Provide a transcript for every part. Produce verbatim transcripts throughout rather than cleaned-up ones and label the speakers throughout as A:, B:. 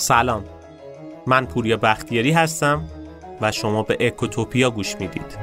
A: سلام، من پوریا بختیاری هستم و شما به اکوتوپیا گوش میدید.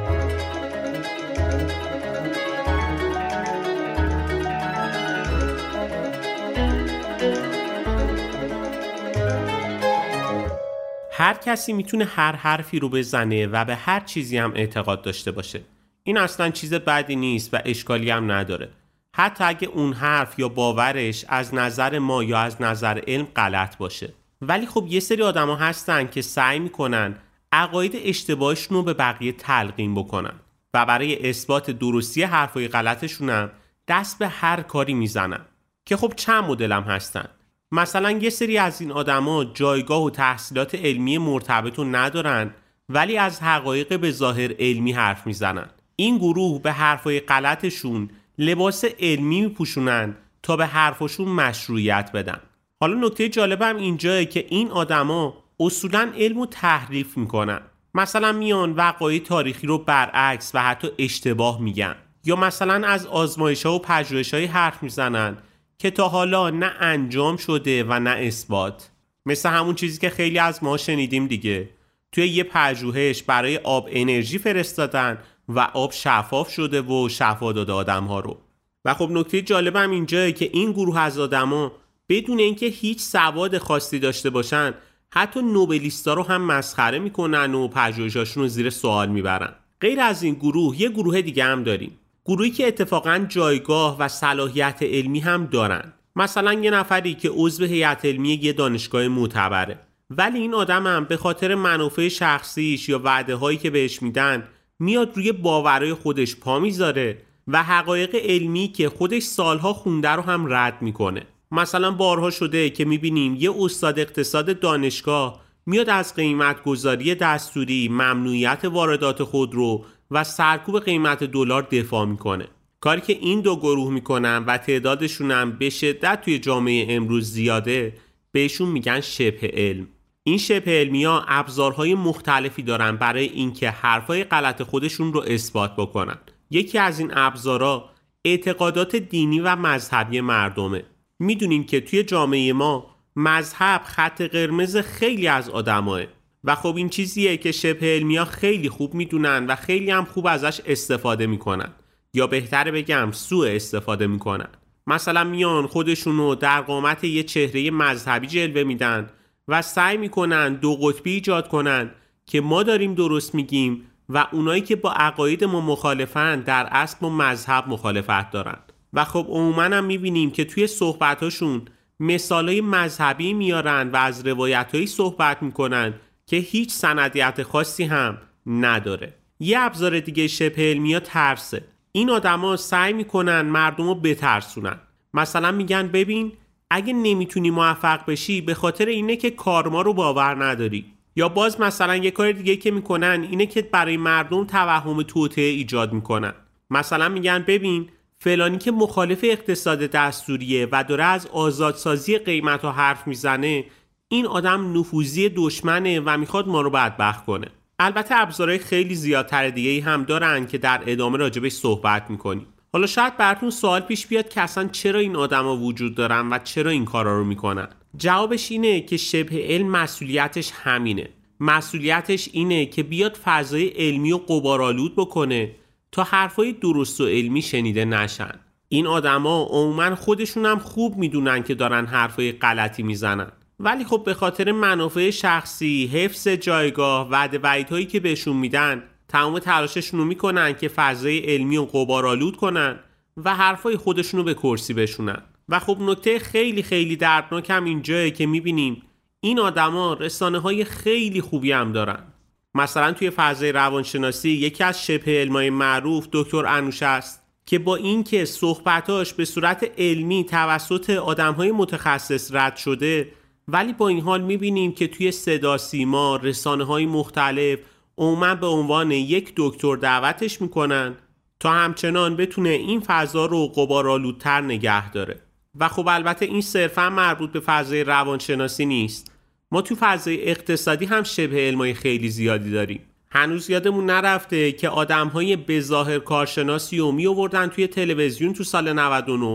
A: هر کسی میتونه هر حرفی رو بزنه و به هر چیزی هم اعتقاد داشته باشه. این اصلا چیز بدی نیست و اشکالی هم نداره. حتی اگه اون حرف یا باورش از نظر ما یا از نظر علم غلط باشه. ولی خب یه سری آدما هستن که سعی میکنن عقاید اشتباهشون رو به بقیه تلقین بکنن و برای اثبات درستی حرفای غلطشون هم دست به هر کاری میزنن که خب چند مدل هم هستن. مثلا یه سری از این آدما جایگاه و تحصیلات علمی مرتبط رو ندارن ولی از حقایق به ظاهر علمی حرف میزنن. این گروه به حرفای غلطشون لباس علمی میپوشونن تا به حرفشون مشروعیت بدن. حالا نکته جالبم اینجایه که این آدما اصولاً علمو تحریف میکنن. مثلا میان وقایع تاریخی رو برعکس و حتی اشتباه میگن، یا مثلا از آزمایش‌ها و پژوهش‌های حرف میزنن که تا حالا نه انجام شده و نه اثبات. مثل همون چیزی که خیلی از ما شنیدیم دیگه. توی یه پژوهش برای آب انرژی فرستادن و آب شفاف شده و شفا داده آدم‌ها رو. و خب نکته جالبم اینجایه که این گروه از آدما بدون اینکه هیچ سواد خاصی داشته باشن حتی نوبلیستا رو هم مسخره میکنن و پژوهشاشون رو زیر سوال میبرن. غیر از این گروه یه گروه دیگه هم داریم. گروهی که اتفاقاً جایگاه و صلاحیت علمی هم دارن. مثلا یه نفری که عضو هیئت علمی یه دانشگاه معتبره، ولی این آدم هم به خاطر منافع شخصیش یا وعده هایی که بهش میدن میاد روی باورهای خودش پا میذاره و حقایق علمی که خودش سالها خونده رو هم رد میکنه. مثلا بارها شده که میبینیم یه استاد اقتصاد دانشگاه میاد از قیمت گذاری دستوری، ممنوعیت واردات خودرو و سرکوب قیمت دلار دفاع میکنه. کاری که این دو گروه میکنن و تعدادشون هم به شدت توی جامعه امروز زیاده بهشون میگن شبه علم. این شبه علمی ها ابزارهای مختلفی دارن برای اینکه حرفای غلط خودشون رو اثبات بکنن. یکی از این ابزارها اعتقادات دینی و مذهبی مردمه. میدونیم که توی جامعه ما مذهب خط قرمز خیلی از آدماه و خب این چیزیه که شبه علمی‌ها خیلی خوب میدونن و خیلی هم خوب ازش استفاده میکنن، یا بهتره بگم سوء استفاده میکنن. مثلا میان خودشونو در قامت یه چهره مذهبی جلوه میدن و سعی میکنن دو قطبی ایجاد کنن که ما داریم درست میگیم و اونایی که با عقاید ما مخالفن در اصل با مذهب مخالفت دارن. و خب عموما هم میبینیم که توی صحبتاشون مثالای مذهبی میارن و از روایتایی صحبت میکنن که هیچ سندیت خاصی هم نداره. یه ابزار دیگه شبه علمی‌ها ترسه. این آدما سعی میکنن مردمو بترسونن. مثلا میگن ببین اگه نمیتونی موفق بشی به خاطر اینه که کارما رو باور نداری. یا باز مثلا یه کار دیگه که میکنن اینه که برای مردم توهم توطئه ایجاد میکنن. مثلا میگن ببین فلانی که مخالف اقتصاد دستوریه و داره از آزادسازی قیمت ها حرف میزنه، این آدم نفوذی دشمنه و میخواد ما رو بدبخت کنه. البته ابزارهای خیلی زیادتر دیگه‌ای هم دارن که در ادامه راجبش صحبت میکنیم. حالا شاید براتون سوال پیش بیاد که اصلا چرا این آدما وجود دارن و چرا این کارا رو میکنن. جوابش اینه که شبه علم مسئولیتش همینه. مسئولیتش اینه که بیاد فضای علمی و غبارآلود بکنه تا حرفای درست و علمی شنیده نشن. این آدما عموماً خودشون هم خوب میدونن که دارن حرفای غلطی میزنن، ولی خب به خاطر منافع شخصی، حفظ جایگاه و وعیدهایی که بهشون میدن تمام تلاششون رو میکنن که فضای علمی و غبارآلود کنن و حرفای خودشون رو به کرسی بشونن. و خب نکته خیلی خیلی دردناک هم اینجایه که میبینیم این آدما رسانه‌های خیلی خوبی هم دارن. مثلا توی فضای روانشناسی یکی از شبه علمای معروف دکتر انوشه است که با اینکه صحبتاش به صورت علمی توسط آدم‌های متخصص رد شده، ولی با این حال می‌بینیم که توی صدا سیما، رسانه‌های مختلف عموما به عنوان یک دکتر دعوتش می‌کنن تا همچنان بتونه این فضا رو غبارآلودتر نگه داره. و خب البته این صرفاً مربوط به فضای روانشناسی نیست. ما تو فضای اقتصادی هم شبه علمای خیلی زیادی داریم. هنوز یادمون نرفته که آدم‌های به ظاهر کارشناسی رو می آوردن توی تلویزیون تو سال نود و نه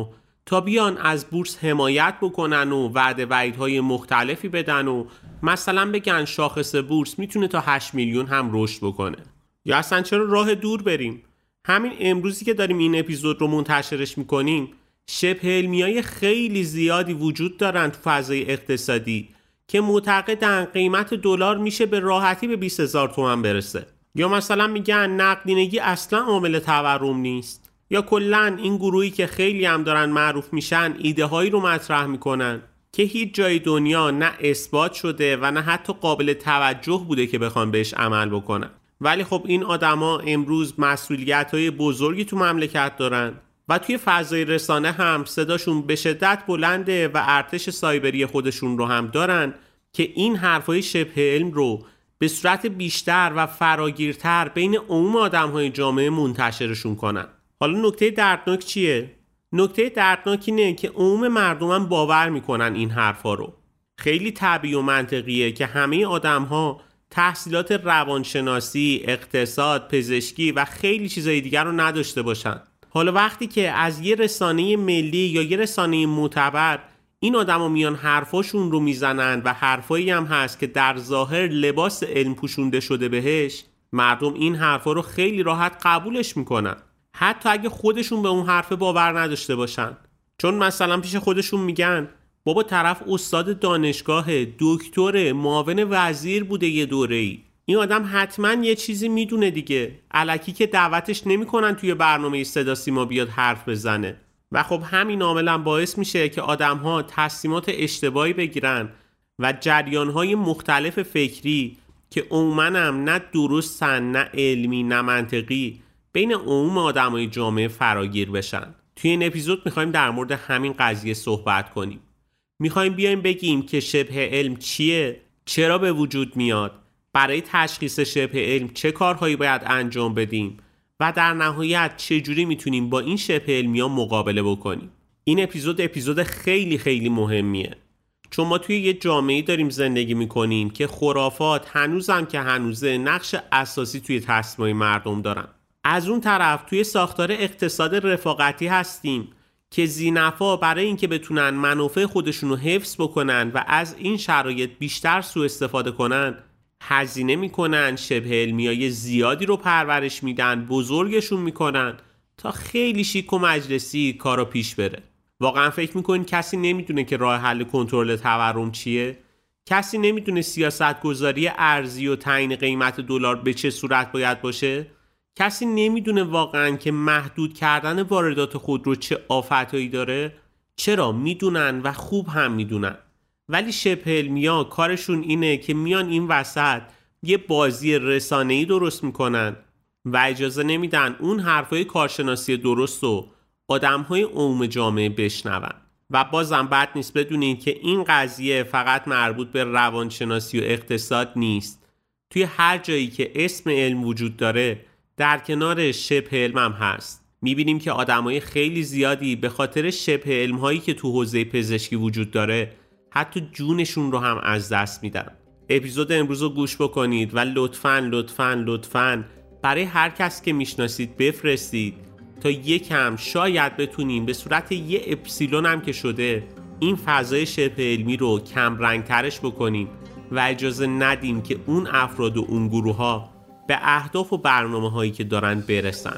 A: تا بیان از بورس حمایت بکنن و وعده وعیدهای مختلفی بدن و مثلا بگن شاخص بورس میتونه تا هشت میلیون هم رشد بکنه. یا اصلا چرا راه دور بریم؟ همین امروزی که داریم این اپیزود رو منتشرش میکنیم شبه علمیای خیلی زیادی وجود دارن تو فضای اقتصادی که معتقدن قیمت دلار میشه به راحتی به بیست هزار تومان برسه. یا مثلا میگن نقدینگی اصلا عامل تورم نیست. یا کلن این گروهی که خیلی هم دارن معروف میشن ایده هایی رو مطرح میکنن که هیچ جای دنیا نه اثبات شده و نه حتی قابل توجه بوده که بخوان بهش عمل بکنن. ولی خب این آدما امروز مسئولیت‌های بزرگی تو مملکت دارن و توی فضای رسانه هم صداشون به شدت بلنده و ارتش سایبری خودشون رو هم دارن که این حرفای شبه علم رو به صورت بیشتر و فراگیرتر بین عموم آدم‌های جامعه منتشرشون کنن. حالا نکته دردناک چیه؟ نکته دردناک اینه که عموم مردم هم باور میکنن این حرفا رو. خیلی طبیعی و منطقیه که همه آدم‌ها تحصیلات روانشناسی، اقتصاد، پزشکی و خیلی چیزای دیگر رو نداشته باشن. حالا وقتی که از یه رسانه ملی یا یه رسانه معتبر این آدما میان حرفاشون رو میزنن و حرفایی هم هست که در ظاهر لباس علم پوشونده شده بهش، مردم این حرفا رو خیلی راحت قبولش میکنن، حتی اگه خودشون به اون حرف باور نداشته باشن. چون مثلا پیش خودشون میگن بابا طرف استاد دانشگاه، دکتر، معاون وزیر بوده یه دوره‌ای، این آدم حتما یه چیزی میدونه دیگه، الکی که دعوتش نمیکنن توی برنامه صدا سیما بیاد حرف بزنه. و خب همین عاملا باعث میشه که آدم‌ها تصمیمات اشتباهی بگیرن و جریان‌های مختلف فکری که عموماً هم نه درستن، نه علمی، نه منطقی بین عموم آدمای جامعه فراگیر بشن. توی این اپیزود میخوایم در مورد همین قضیه صحبت کنیم. میخوایم بیایم بگیم که شبه علم چیه، چرا به وجود میاد، برای تشخیص شبه علم چه کارهایی باید انجام بدیم و در نهایت چجوری میتونیم با این شبه علمی‌ها مقابله بکنیم. این اپیزود اپیزود خیلی خیلی مهمیه، چون ما توی یه جامعه‌ای داریم زندگی میکنیم که خرافات هنوزم که هنوزه نقش اساسی توی تصمیم‌های مردم دارن. از اون طرف توی ساختار اقتصاد رفاقتی هستیم که ذی‌نفع برای اینکه بتونن منافع خودشون رو حفظ بکنن و از این شرایط بیشتر سوء استفاده کنن، هزینه میکنن، شبه علمیای زیادی رو پرورش میدن، بزرگشون میکنن تا خیلی شیک و مجلسی کارا پیش بره. واقعا فکر میکنین کسی نمیدونه که راه حل کنترل تورم چیه؟ کسی نمیدونه سیاست گذاری ارزی و تعیین قیمت دلار به چه صورت باید باشه؟ کسی نمیدونه واقعا که محدود کردن واردات خودرو چه آفتایی داره؟ چرا؟ میدونن و خوب هم میدونن. ولی شبه علمی‌ها کارشون اینه که میان این وسط یه بازی رسانه‌ای درست میکنن و اجازه نمیدن اون حرفای کارشناسی درست رو آدم‌های عموم جامعه بشنون. و بازم بد نیست بدونین که این قضیه فقط مربوط به روانشناسی و اقتصاد نیست. توی هر جایی که اسم علم وجود داره در کنار شبه علم هم هست. میبینیم که آدمای خیلی زیادی به خاطر شبه علم‌هایی که تو حوزه پزشکی وجود داره حتی جونشون رو هم از دست میدن. اپیزود امروز رو گوش بکنید و لطفاً لطفاً لطفاً برای هر کس که میشناسید بفرستید تا یکم شاید بتونیم به صورت یه اپسیلون هم که شده این فضای شبه علمی رو کم رنگ ترش بکنیم و اجازه ندیم که اون افراد و اون گروه ها به اهداف و برنامه هایی که دارن برسن.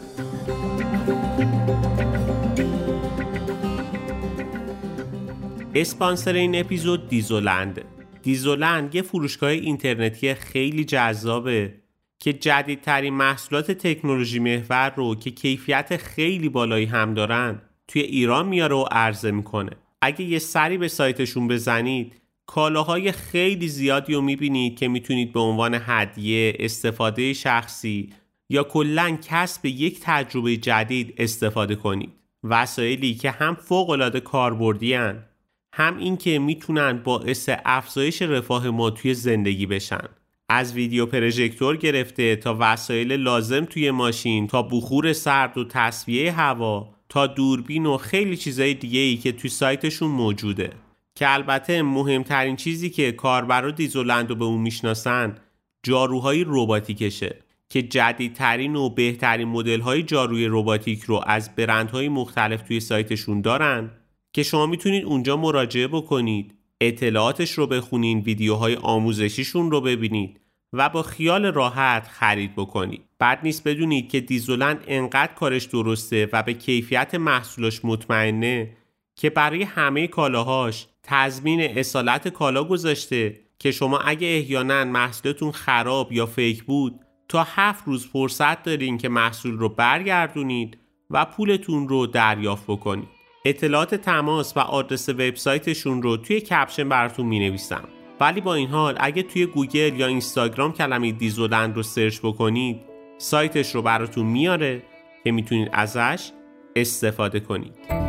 A: اسپانسر این اپیزود دیزولند. دیزولند یه فروشگاه اینترنتی خیلی جذابه که جدیدترین محصولات تکنولوژی محور رو که کیفیت خیلی بالایی هم دارن توی ایران میاره و عرضه میکنه. اگه یه سری به سایتشون بزنید کالاهای خیلی زیادی رو میبینید که میتونید به عنوان هدیه، استفاده شخصی یا کلاً کسب یک تجربه جدید استفاده کنید. وسایلی که هم فوق‌العاده کاربردی هن، هم این که میتونن باعث افزایش رفاه ما توی زندگی بشن. از ویدیو پروژکتور گرفته تا وسایل لازم توی ماشین، تا بخور سرد و تصفیه هوا، تا دوربین و خیلی چیزای دیگه ای که توی سایتشون موجوده. که البته مهمترین چیزی که کاربرا دیزولند رو به اون میشناسن جاروهای رباتیکشه که جدیدترین و بهترین مدل‌های جاروی رباتیک رو از برندهای مختلف توی سایتشون دارن که شما میتونید اونجا مراجعه بکنید، اطلاعاتش رو بخونید، ویدیوهای آموزشیشون رو ببینید و با خیال راحت خرید بکنید. بعد نیست بدونید که دیزولند انقدر کارش درسته و به کیفیت محصولش مطمئنه که برای همه کالاهاش تضمین اصالت کالا گذاشته که شما اگه احیانا محصولتون خراب یا فیک بود تا هفت روز فرصت دارین که محصول رو برگردونید و پولتون رو دریافت بکنید. اطلاعات تماس و آدرس وبسایتشون رو توی کپشن براتون می‌نویسم. ولی با این حال اگه توی گوگل یا اینستاگرام کلمه دیزولند رو سرچ بکنید، سایتش رو براتون میاره که میتونید ازش استفاده کنید.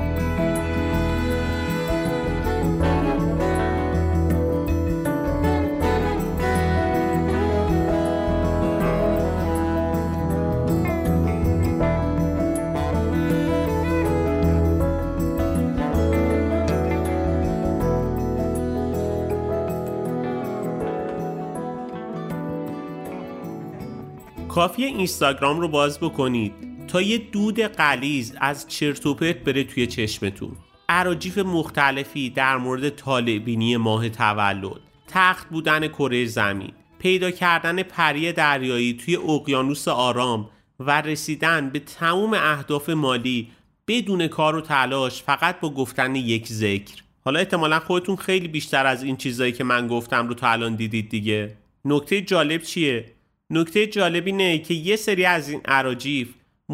A: کافیه اینستاگرام رو باز بکنید تا یه دود غلیظ از چرت و پرت بره توی چشمتون. اراجیف مختلفی در مورد طالع‌بینی ماه تولد، تخت بودن کره زمین، پیدا کردن پری دریایی توی اقیانوس آرام و رسیدن به تمام اهداف مالی بدون کار و تلاش فقط با گفتن یک ذکر. حالا احتمالاً خودتون خیلی بیشتر از این چیزایی که من گفتم رو تا الان دیدید دیگه. نکته جالب چیه؟ نکته جالب اینه که یه سری از این اراجیف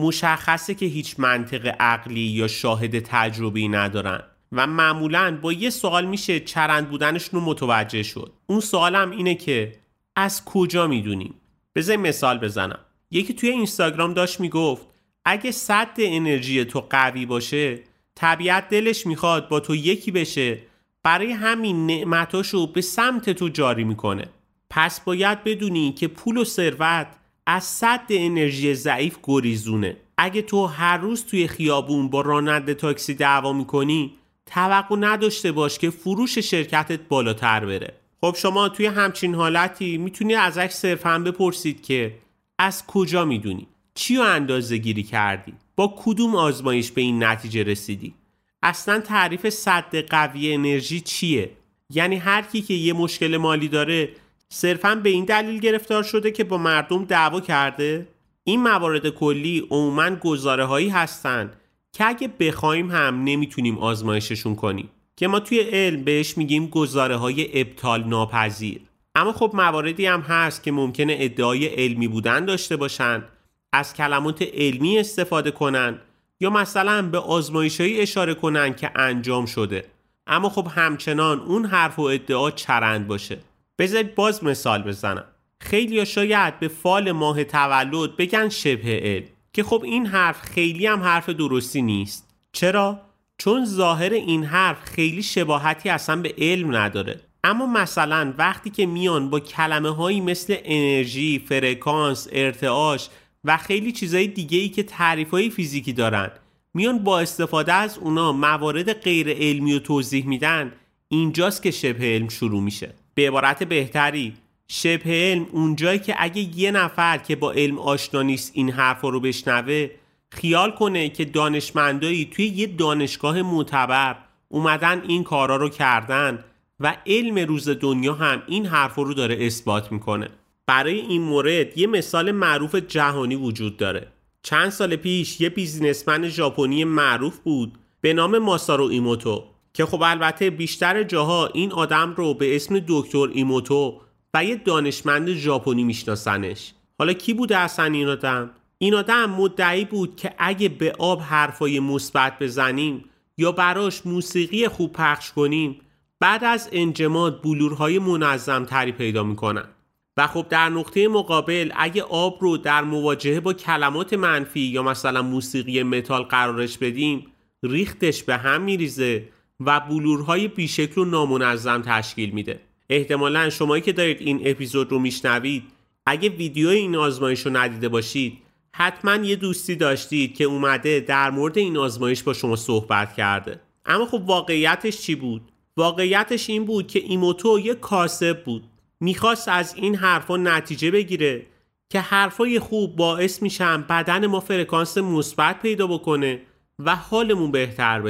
A: مشخصه که هیچ منطق عقلی یا شاهد تجربی ندارن و معمولاً با یه سوال میشه چرند بودنشون رو متوجه شد. اون سوالم اینه که از کجا میدونیم؟ بذار مثال بزنم. یکی توی اینستاگرام داشت میگفت اگه سد انرژی تو قوی باشه، طبیعت دلش میخواد با تو یکی بشه، برای همین نعمتاشو به سمت تو جاری میکنه. پس باید بدونی که پول و ثروت از سد انرژی ضعیف گریزونه. اگه تو هر روز توی خیابون با راننده تاکسی دعوا میکنی، توقع نداشته باش که فروش شرکتت بالاتر بره. خب شما توی همچین حالتی میتونی ازش صرفاً بپرسید که از کجا میدونی؟ چی رو اندازه گیری کردی؟ با کدوم آزمایش به این نتیجه رسیدی؟ اصلاً تعریف سد قوی انرژی چیه؟ یعنی هر کی که یه مشکل مالی داره صرفاً به این دلیل گرفتار شده که با مردم دعوا کرده؟ این موارد کلی عموماً گزاره‌هایی هستن که اگه بخوایم هم نمیتونیم آزمایششون کنیم، که ما توی علم بهش میگیم گزاره‌های ابطال ناپذیر. اما خب مواردی هم هست که ممکنه ادعای علمی بودن داشته باشن، از کلمات علمی استفاده کنن یا مثلا به آزمایش‌هایی اشاره کنن که انجام شده، اما خب همچنان اون حرف و ادعا چرند باشه. بذارید باز مثال بزنم. خیلی‌ها شاید به فال ماه تولد بگن شبه علم، که خب این حرف خیلی هم حرف درستی نیست. چرا؟ چون ظاهر این حرف خیلی شباهتی اصلا به علم نداره. اما مثلا وقتی که میان با کلمه هایی مثل انرژی، فرکانس، ارتعاش و خیلی چیزای دیگه‌ای که تعریف‌های فیزیکی دارن، میان با استفاده از اونا موارد غیر علمی رو توضیح میدن، اینجاست که شبه علم شروع میشه. به عبارت بهتری، شبه علم اونجایی که اگه یه نفر که با علم آشنا نیست این حرفا رو بشنوه، خیال کنه که دانشمندایی توی یه دانشگاه معتبر اومدن این کارا رو کردن و علم روز دنیا هم این حرفا رو داره اثبات میکنه. برای این مورد یه مثال معروف جهانی وجود داره. چند سال پیش یه بیزینسمن ژاپنی معروف بود به نام ماسارو ایموتو، که خب البته بیشتر جاها این آدم رو به اسم دکتر ایموتو و یه دانشمند ژاپنی میشناسنش. حالا کی بوده اصلا این آدم؟ این آدم مدعی بود که اگه به آب حرفای مثبت بزنیم یا براش موسیقی خوب پخش کنیم، بعد از انجماد بلورهای منظم تری پیدا میکنن. و خب در نقطه مقابل اگه آب رو در مواجهه با کلمات منفی یا مثلا موسیقی متال قرارش بدیم، ریختش به هم میریزه و بلورهای بیشکل و نامنظم تشکیل میده. احتمالاً شمایی که دارید این اپیزود رو میشنوید، اگه ویدیو این آزمایش رو ندیده باشید، حتما یه دوستی داشتید که اومده در مورد این آزمایش با شما صحبت کرده. اما خب واقعیتش چی بود؟ واقعیتش این بود که ایموتو یه کاسب بود. میخواست از این حرفا نتیجه بگیره که حرفای خوب باعث میشن بدن ما فرکانس مثبت پیدا بکنه و حالمون بهتر بشه.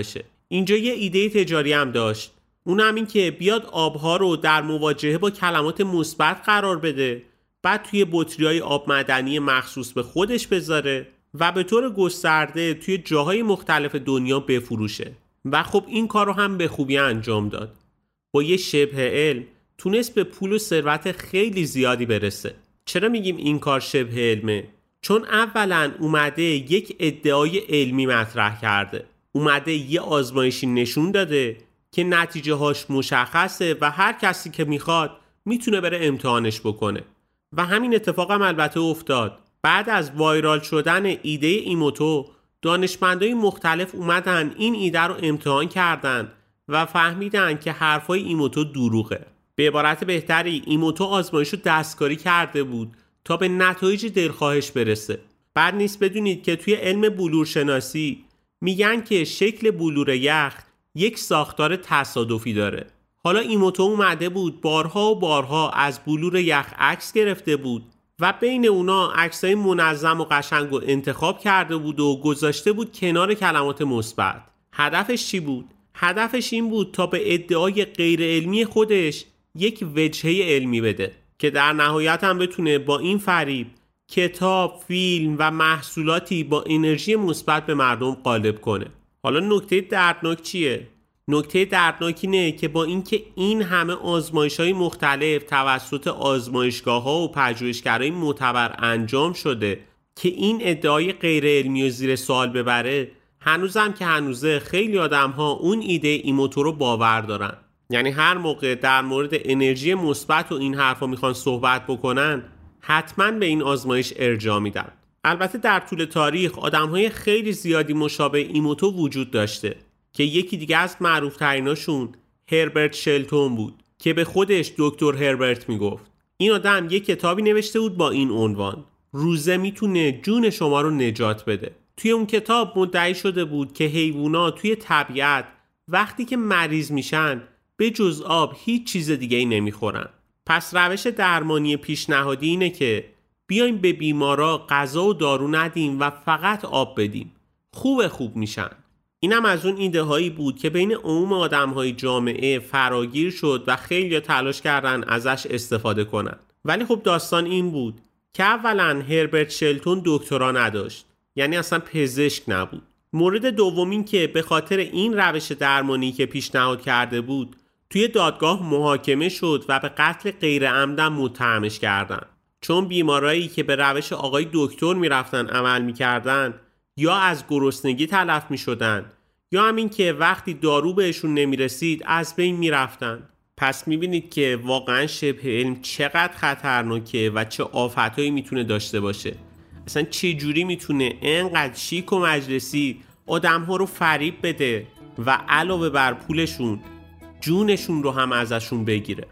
A: اینجا یه ایده تجاری هم داشت، اون هم این که بیاد آبها رو در مواجهه با کلمات مثبت قرار بده، بعد توی بطری‌های آب معدنی مخصوص به خودش بذاره و به طور گسترده توی جاهای مختلف دنیا بفروشه. و خب این کار رو هم به خوبی انجام داد. با یه شبه علم تونست به پول و ثروت خیلی زیادی برسه. چرا میگیم این کار شبه علمه؟ چون اولا اومده یک ادعای علمی مطرح کرده، اومده یه آزمایشی نشون داده که نتیجه هاش مشخصه و هر کسی که میخواد میتونه بره امتحانش بکنه. و همین اتفاق هم البته افتاد. بعد از وایرال شدن ایده ایموتو، دانشمندای مختلف اومدن این ایده رو امتحان کردن و فهمیدن که حرفای ایموتو دروغه. به عبارت بهتری ایموتو آزمایش رو دستکاری کرده بود تا به نتایج دلخواهش برسه. بعد نیست بدونید که توی علم بلور شناسی میگن که شکل بلور یخ یک ساختار تصادفی داره. حالا ایموتو اومده بود بارها و بارها از بلور یخ عکس گرفته بود و بین اونا عکسای منظم و قشنگ رو انتخاب کرده بود و گذاشته بود کنار کلمات مثبت. هدفش چی بود؟ هدفش این بود تا به ادعای غیر علمی خودش یک وجهه علمی بده که در نهایت هم بتونه با این فریب کتاب، فیلم و محصولاتی با انرژی مثبت به مردم غالب کنه. حالا نکته دردناک چیه؟ نکته دردناک اینه که با اینکه این همه آزمایش‌های مختلف توسط آزمایشگاه‌ها و پژوهشگرای معتبر انجام شده که این ادعای غیر علمی و زیر سوال ببره، هنوزم که هنوزه خیلی آدم‌ها اون ایده ایموتو رو باور دارن. یعنی هر موقع در مورد انرژی مثبت و این حرفا میخوان صحبت بکنن، حتما به این آزمایش ارجاع میدن. البته در طول تاریخ آدم‌های خیلی زیادی مشابه ایموتو وجود داشته که یکی دیگه از معروف تریناشون هربرت شلتون بود که به خودش دکتر هربرت میگفت. این آدم یک کتابی نوشته بود با این عنوان: روزه میتونه جون شما رو نجات بده. توی اون کتاب مدعی شده بود که حیوونا توی طبیعت وقتی که مریض میشن به جز آب هیچ چیز دیگه ای نمیخورن. پس روش درمانی پیشنهادی اینه که بیایم به بیمارا غذا و دارو ندیم و فقط آب بدیم. خوب خوب میشن. اینم از اون ایده هایی بود که بین عموم آدم های جامعه فراگیر شد و خیلی تلاش کردن ازش استفاده کنن. ولی خب داستان این بود که اولا هربرت شلتون دکترا نداشت، یعنی اصلا پزشک نبود. مورد دومین که به خاطر این روش درمانی که پیشنهاد کرده بود توی دادگاه محاکمه شد و به قتل غیر عمدن متهمش کردن، چون بیمارایی که به روش آقای دکتر میرفتن عمل میکردن یا از گرسنگی تلف میشدن یا همین که وقتی دارو بهشون نمیرسید از بین میرفتن. پس میبینید که واقعا شبه علم چقدر خطرناکه و چه آفتایی میتونه داشته باشه. اصلا چه جوری میتونه اینقدر شیک و مجلسی آدم‌ها رو فریب بده و علاوه بر پولشون جونشون رو هم ازشون بگیره.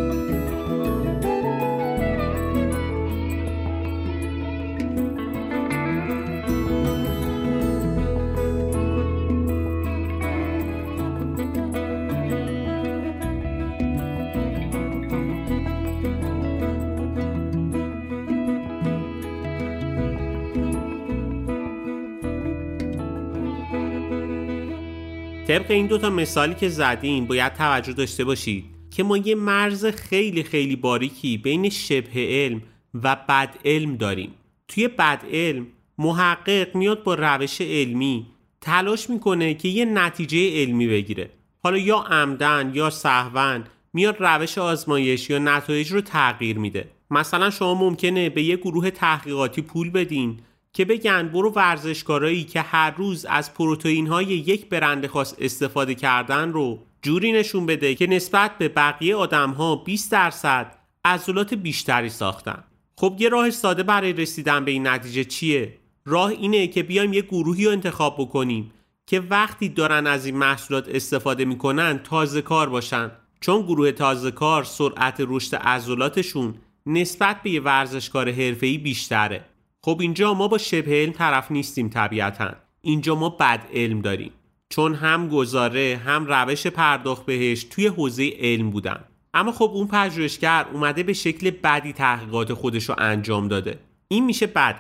A: طبق این دوتا مثالی که زدیم باید توجه داشته باشید که ما یه مرز خیلی خیلی باریکی بین شبه علم و بد علم داریم. توی بد علم محقق میاد با روش علمی تلاش میکنه که یه نتیجه علمی بگیره، حالا یا عمدن یا سهواً میاد روش آزمایش یا نتایج رو تغییر میده. مثلا شما ممکنه به یه گروه تحقیقاتی پول بدین که بگن برو ورزشکارایی که هر روز از پروتئین‌های یک برند خاص استفاده کردن رو جوری نشون بده که نسبت به بقیه آدم‌ها بیست درصد عضلات بیشتری ساختن. خب یه راه ساده برای رسیدن به این نتیجه چیه؟ راه اینه که بیایم یه گروهی رو انتخاب بکنیم که وقتی دارن از این محصولات استفاده میکنن تازه کار باشن، چون گروه تازه کار سرعت رشد عضلاتشون نسبت به یه ورزشکار حرفه‌ای بیشتره. خب اینجا ما با شبه علم طرف نیستیم طبیعتاً. اینجا ما بد علم داریم، چون هم گزاره هم روش پرداخت بهش توی حوزه علم بودن. اما خب اون پژوهشگر اومده به شکل بدی تحقیقات خودش رو انجام داده. این میشه بد علم.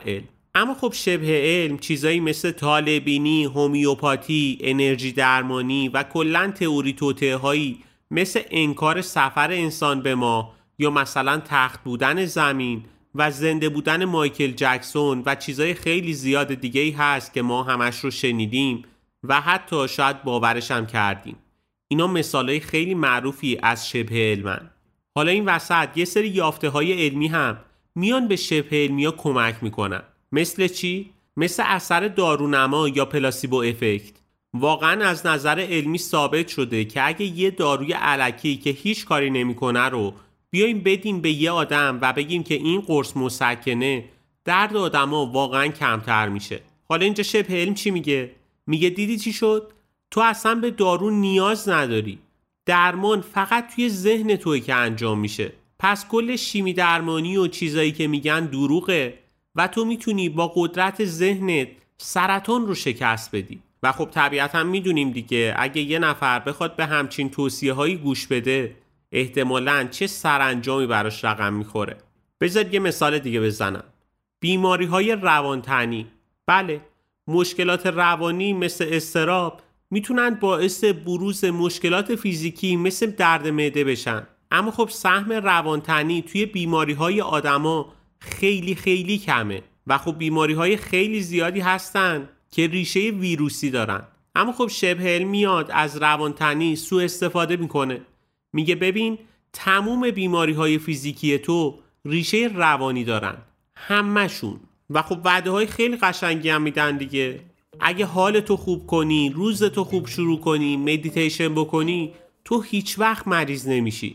A: اما خب شبه علم چیزایی مثل طالع‌بینی، هومیوپاتی، انرژی درمانی و کلاً تئوری توطئه‌هایی مثل انکار سفر انسان به ماه یا مثلا تخت بودن زمین و زنده بودن مایکل جکسون و چیزای خیلی زیاد دیگه‌ای هست که ما همش رو شنیدیم و حتی شاید باورش هم کردیم. اینا مثالای خیلی معروفی از شبه علمن. حالا این وسط یه سری یافته‌های علمی هم میان به شبه علمیا کمک میکنن. مثل چی؟ مثل اثر دارونما یا پلاسیبو افکت. واقعا از نظر علمی ثابت شده که اگه یه داروی الکی که هیچ کاری نمیکنه رو بیایم بدیم به یه آدم و بگیم که این قرص مسکنه، درد آدما واقعا کمتر میشه. حالا اینجا شبه علم چی میگه؟ میگه دیدی چی شد؟ تو اصلا به دارو نیاز نداری. درمان فقط توی ذهن توی که انجام میشه. پس کل شیمی درمانی و چیزایی که میگن دروغه و تو میتونی با قدرت ذهنت سرطان رو شکست بدی. و خب طبیعتا میدونیم دیگه اگه یه نفر بخواد به همچین توصیه هایی گوش بده احتمالاً چه سرانجامی براش رقم میخوره. بذار یه مثال دیگه بزنم. بیماری های روانتنی. بله، مشکلات روانی مثل اضطراب میتونن باعث بروز مشکلات فیزیکی مثل درد معده بشن. اما خب سهم روانتنی توی بیماری های آدما خیلی خیلی کمه و خب بیماری های خیلی زیادی هستن که ریشه ویروسی دارن. اما خب شبه علم میاد از روانتنی سوء استفاده میکنه. میگه ببین تموم بیماری های فیزیکی تو ریشه روانی دارن، همه‌شون. و خب وعده های خیلی قشنگی هم میدن دیگه. اگه حال تو خوب کنی، روز تو خوب شروع کنی، مدیتیشن بکنی، تو هیچ وقت مریض نمیشی.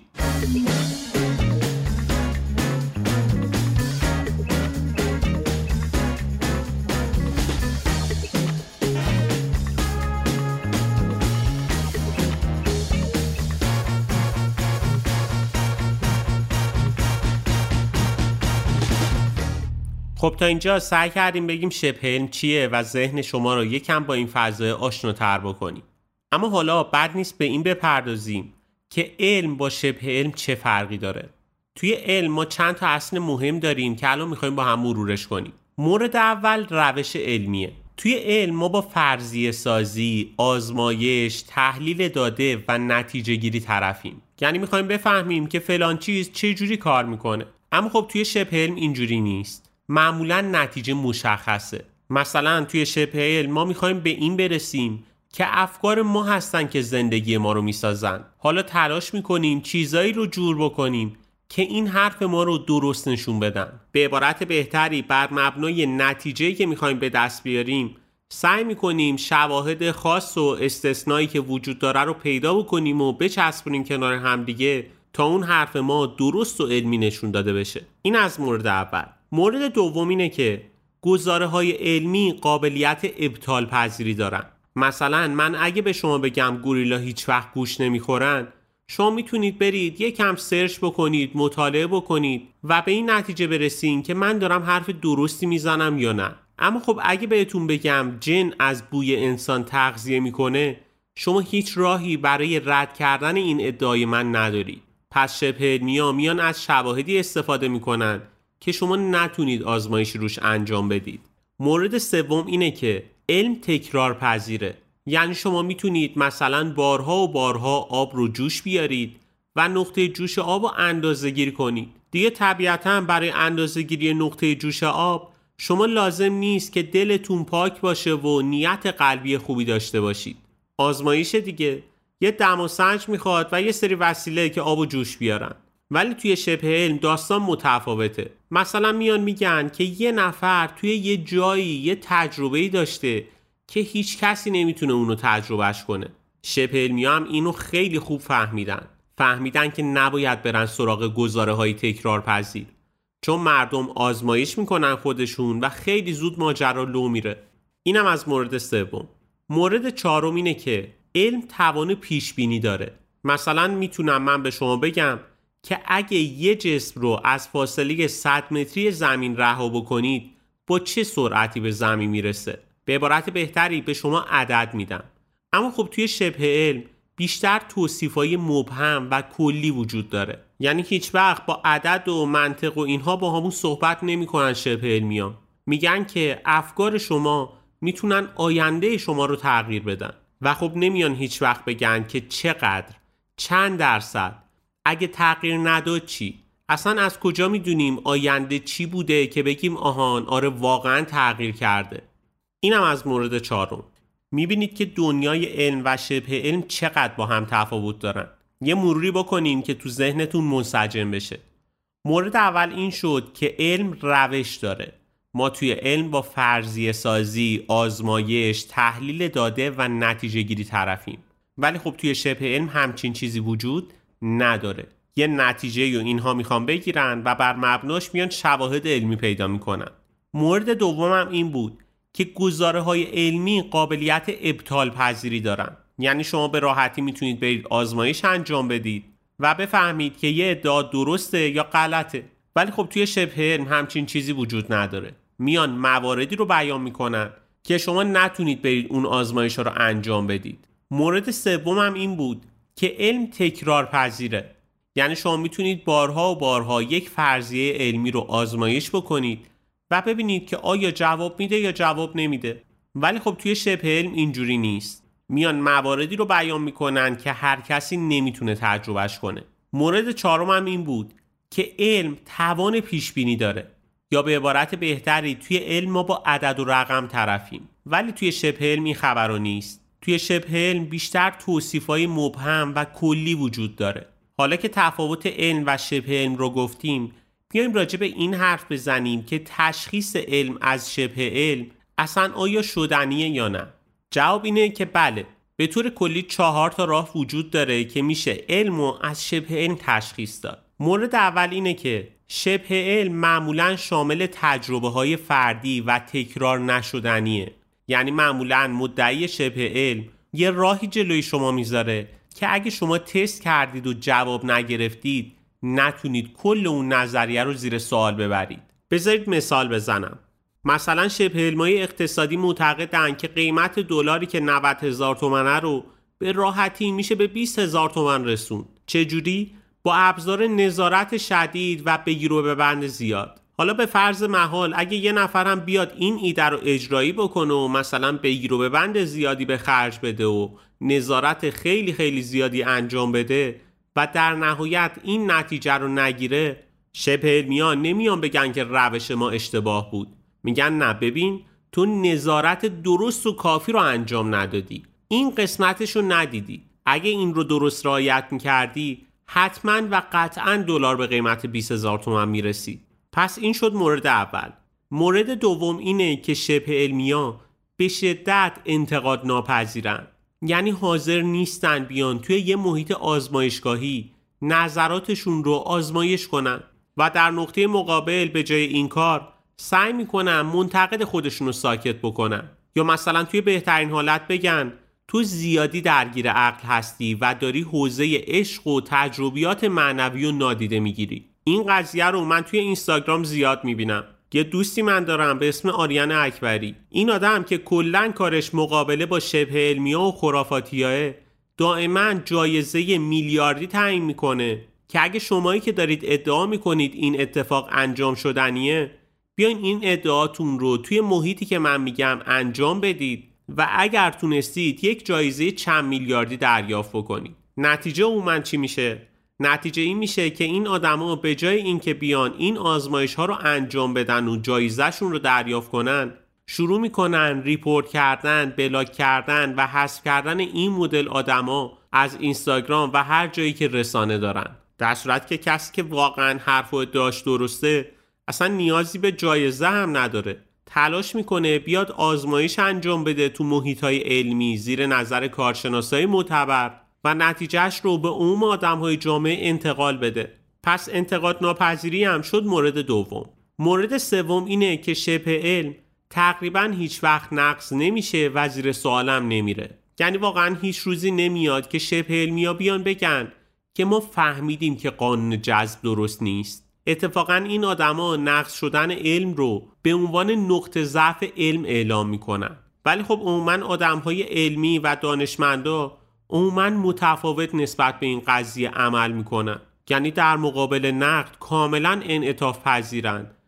A: خب تا اینجا سعی کردیم بگیم شبه علم چیه و ذهن شما رو یکم با این فضای آشناتر بکنیم. اما حالا بد نیست به این بپردازیم که علم با شبه علم چه فرقی داره. توی علم ما چند تا اصل مهم داریم که الان میخوایم با هم مرورش کنیم. مورد اول روش علمیه. توی علم ما با فرضیه سازی، آزمایش، تحلیل داده و نتیجه گیری طرفیم. یعنی میخوایم بفهمیم که فلان چیز چه جوری کار میکنه. اما خب توی شبه علم اینجوری نیست. معمولا نتیجه مشخصه. مثلا توی شبه علم ما میخوایم به این برسیم که افکار ما هستن که زندگی ما رو میسازن. حالا تلاش میکنیم چیزایی رو جور بکنیم که این حرف ما رو درست نشون بدن. به عبارت بهتری بر مبنای نتیجه‌ای که میخوایم به دست بیاریم سعی میکنیم شواهد خاص و استثنایی که وجود داره رو پیدا بکنیم و بچسبونیم کنار هم دیگه تا اون حرف ما درست و علمی نشون داده بشه. این از مورد اول. مورد دوم اینه که گزاره های علمی قابلیت ابطال پذیری دارن. مثلا من اگه به شما بگم گوریلا هیچ وقت گوش نمیخورن، شما میتونید برید یکم سرچ بکنید، مطالعه بکنید و به این نتیجه برسین که من دارم حرف درستی میزنم یا نه. اما خب اگه بهتون بگم جن از بوی انسان تغذیه میکنه، شما هیچ راهی برای رد کردن این ادعای من ندارید. پس شبه علمیا میان از شواهدی استفاده میکنن که شما نتونید آزمایش روش انجام بدید. مورد سوم اینه که علم تکرار پذیره. یعنی شما میتونید مثلا بارها و بارها آب رو جوش بیارید و نقطه جوش آب رو اندازه گیری کنید. دیگه طبیعتاً برای اندازه گیری نقطه جوش آب شما لازم نیست که دلتون پاک باشه و نیت قلبی خوبی داشته باشید. آزمایش دیگه یه دم و سنج میخواد و یه سری وسیله که آب و جوش بیارن. ولی توی شبه علم داستان متفاوته. مثلا میان میگن که یه نفر توی یه جایی یه تجربه‌ای داشته که هیچ کسی نمیتونه اونو تجربهش کنه. شبه علمی هم اینو خیلی خوب فهمیدن. فهمیدن که نباید برن سراغ گزاره های تکرار پذیر، چون مردم آزمایش میکنن خودشون و خیلی زود ماجرا لو میره. اینم از مورد سوم. مورد چهارم اینه که علم توان پیش بینی داره. مثلا میتونم من به شما بگم که اگه یه جسم رو از فاصله صد متری زمین رها بکنید با چه سرعتی به زمین میرسه. به عبارت بهتری به شما عدد میدم. اما خب توی شبه علم بیشتر توصیفای مبهم و کلی وجود داره. یعنی هیچ وقت با عدد و منطق و اینها با همون صحبت نمی کنن شبه علمیان. میگن که افکار شما میتونن آینده شما رو تغییر بدن و خب نمیان هیچ وقت بگن که چقدر، چند درصد، اگه تغییر نداد چی؟ اصلا از کجا میدونیم آینده چی بوده که بگیم آهان آره واقعا تغییر کرده؟ اینم از مورد چهارم. میبینید که دنیای علم و شبه علم چقدر با هم تفاوت دارن. یه مروری بکنیم که تو ذهنتون منسجم بشه. مورد اول این شد که علم روش داره. ما توی علم با فرضیه سازی، آزمایش، تحلیل داده و نتیجه گیری طرفیم. ولی خب توی شبه علم همچین چیزی وجود نداره. یه نتیجه و اینها میخوان بگیرن و بر مبناش میان شواهد علمی پیدا میکنن. مورد دومم این بود که گزاره های علمی قابلیت ابطال پذیری دارن. یعنی شما به راحتی میتونید برید آزمایش انجام بدید و بفهمید که یه ادعا درسته یا غلطه. ولی خب توی شبه علم همچین چیزی وجود نداره. میان مواردی رو بیان میکنن که شما نتونید برید اون آزمایش رو انجام بدید. مورد سومم این بود که علم تکرار پذیره. یعنی شما میتونید بارها و بارها یک فرضیه علمی رو آزمایش بکنید و ببینید که آیا جواب میده یا جواب نمیده. ولی خب توی شبه علم اینجوری نیست. میان مواردی رو بیان میکنن که هر کسی نمیتونه تجربهش کنه. مورد چهارم هم این بود که علم توان پیش بینی داره، یا به عبارت بهتری توی علم ما با عدد و رقم طرفیم. ولی توی شبه علم این خبرو نیست. توی شبه علم بیشتر توصیفای مبهم و کلی وجود داره. حالا که تفاوت علم و شبه علم رو گفتیم، بیایم راجع به این حرف بزنیم که تشخیص علم از شبه علم اصلا آیا شدنیه یا نه؟ جواب اینه که بله. به طور کلی چهار تا راه وجود داره که میشه علم رو از شبه علم تشخیص داد. مورد اول اینه که شبه علم معمولاً شامل تجربه های فردی و تکرار نشدنیه. یعنی معمولاً مدعی شبه علم یه راهی جلوی شما میذاره که اگه شما تست کردید و جواب نگرفتید نتونید کل اون نظریه رو زیر سوال ببرید. بذارید مثال بزنم. مثلا شبه علمای اقتصادی معتقدن که قیمت دلاری که نود هزار تومنه رو به راحتی میشه به بیست هزار تومن رسوند. چجوری؟ با ابزار نظارت شدید و بگیر و ببند زیاد. حالا به فرض محال اگه یه نفرم بیاد این ایده رو اجرایی بکنه و مثلا بگیر و ببند زیادی به خرج بده و نظارت خیلی خیلی زیادی انجام بده و در نهایت این نتیجه رو نگیره، شبه علمیان نمیان بگن که روش ما اشتباه بود. میگن نه ببین تو نظارت درست و کافی رو انجام ندادی، این قسمتش رو ندیدی. اگه این رو درست رعایت میکردی حتما و قطعا دلار به قیمت بیست هزار تومان میرسید. پس این شد مورد اول. مورد دوم اینه که شبه علمیان به شدت انتقاد ناپذیرن. یعنی حاضر نیستن بیان توی یه محیط آزمایشگاهی نظراتشون رو آزمایش کنن و در نقطه مقابل به جای این کار سعی میکنن منتقد خودشون رو ساکت بکنن، یا مثلا توی بهترین حالت بگن تو زیادی درگیر عقل هستی و داری حوزه عشق و تجربیات معنوی و نادیده میگیری. این قضیه رو من توی اینستاگرام زیاد میبینم. یه دوستی من دارم به اسم آریان اکبری. این آدم که کلن کارش مقابله با شبه علمی‌ها و خرافاتی‌ها، دائما جایزه میلیاردی تعیین میکنه که اگه شمایی که دارید ادعا میکنید این اتفاق انجام شدنیه، بیاین این ادعاتون رو توی محیطی که من میگم انجام بدید و اگر تونستید یک جایزه چند میلیاردی دریافت بکنید. نتیجه عموماً چی میشه؟ نتیجه این میشه که این آدما به جای اینکه بیان این آزمایش ها رو انجام بدن و جایزهشون رو دریافت کنن، شروع میکنن ریپورت کردن، بلاک کردن و حذف کردن این مدل آدما از اینستاگرام و هر جایی که رسانه دارن. در صورت که کسی که واقعا حرف و ادعاش درسته اصلا نیازی به جایزه هم نداره. تلاش میکنه بیاد آزمایش انجام بده تو محیط‌های علمی زیر نظر کارشناسای معتبر و نتیجهش رو به عموم آدم‌های جامعه انتقال بده. پس انتقاد ناپذیری هم شد مورد دوم. مورد سوم اینه که شبه علم تقریباً هیچ وقت نقض نمیشه و زیر سوالم نمیره. یعنی واقعاً هیچ روزی نمیاد که شبه علمی‌ها بیان بگن که ما فهمیدیم که قانون جذب درست نیست. اتفاقاً این آدما نقض شدن علم رو به عنوان نقطه ضعف علم اعلام میکنن. ولی خب عموماً آدم‌های علمی و دانشمندا عموماً متفاوت نسبت به این قضیه عمل میکنن. یعنی در مقابل نقد کاملاً انعطاف پذیرن،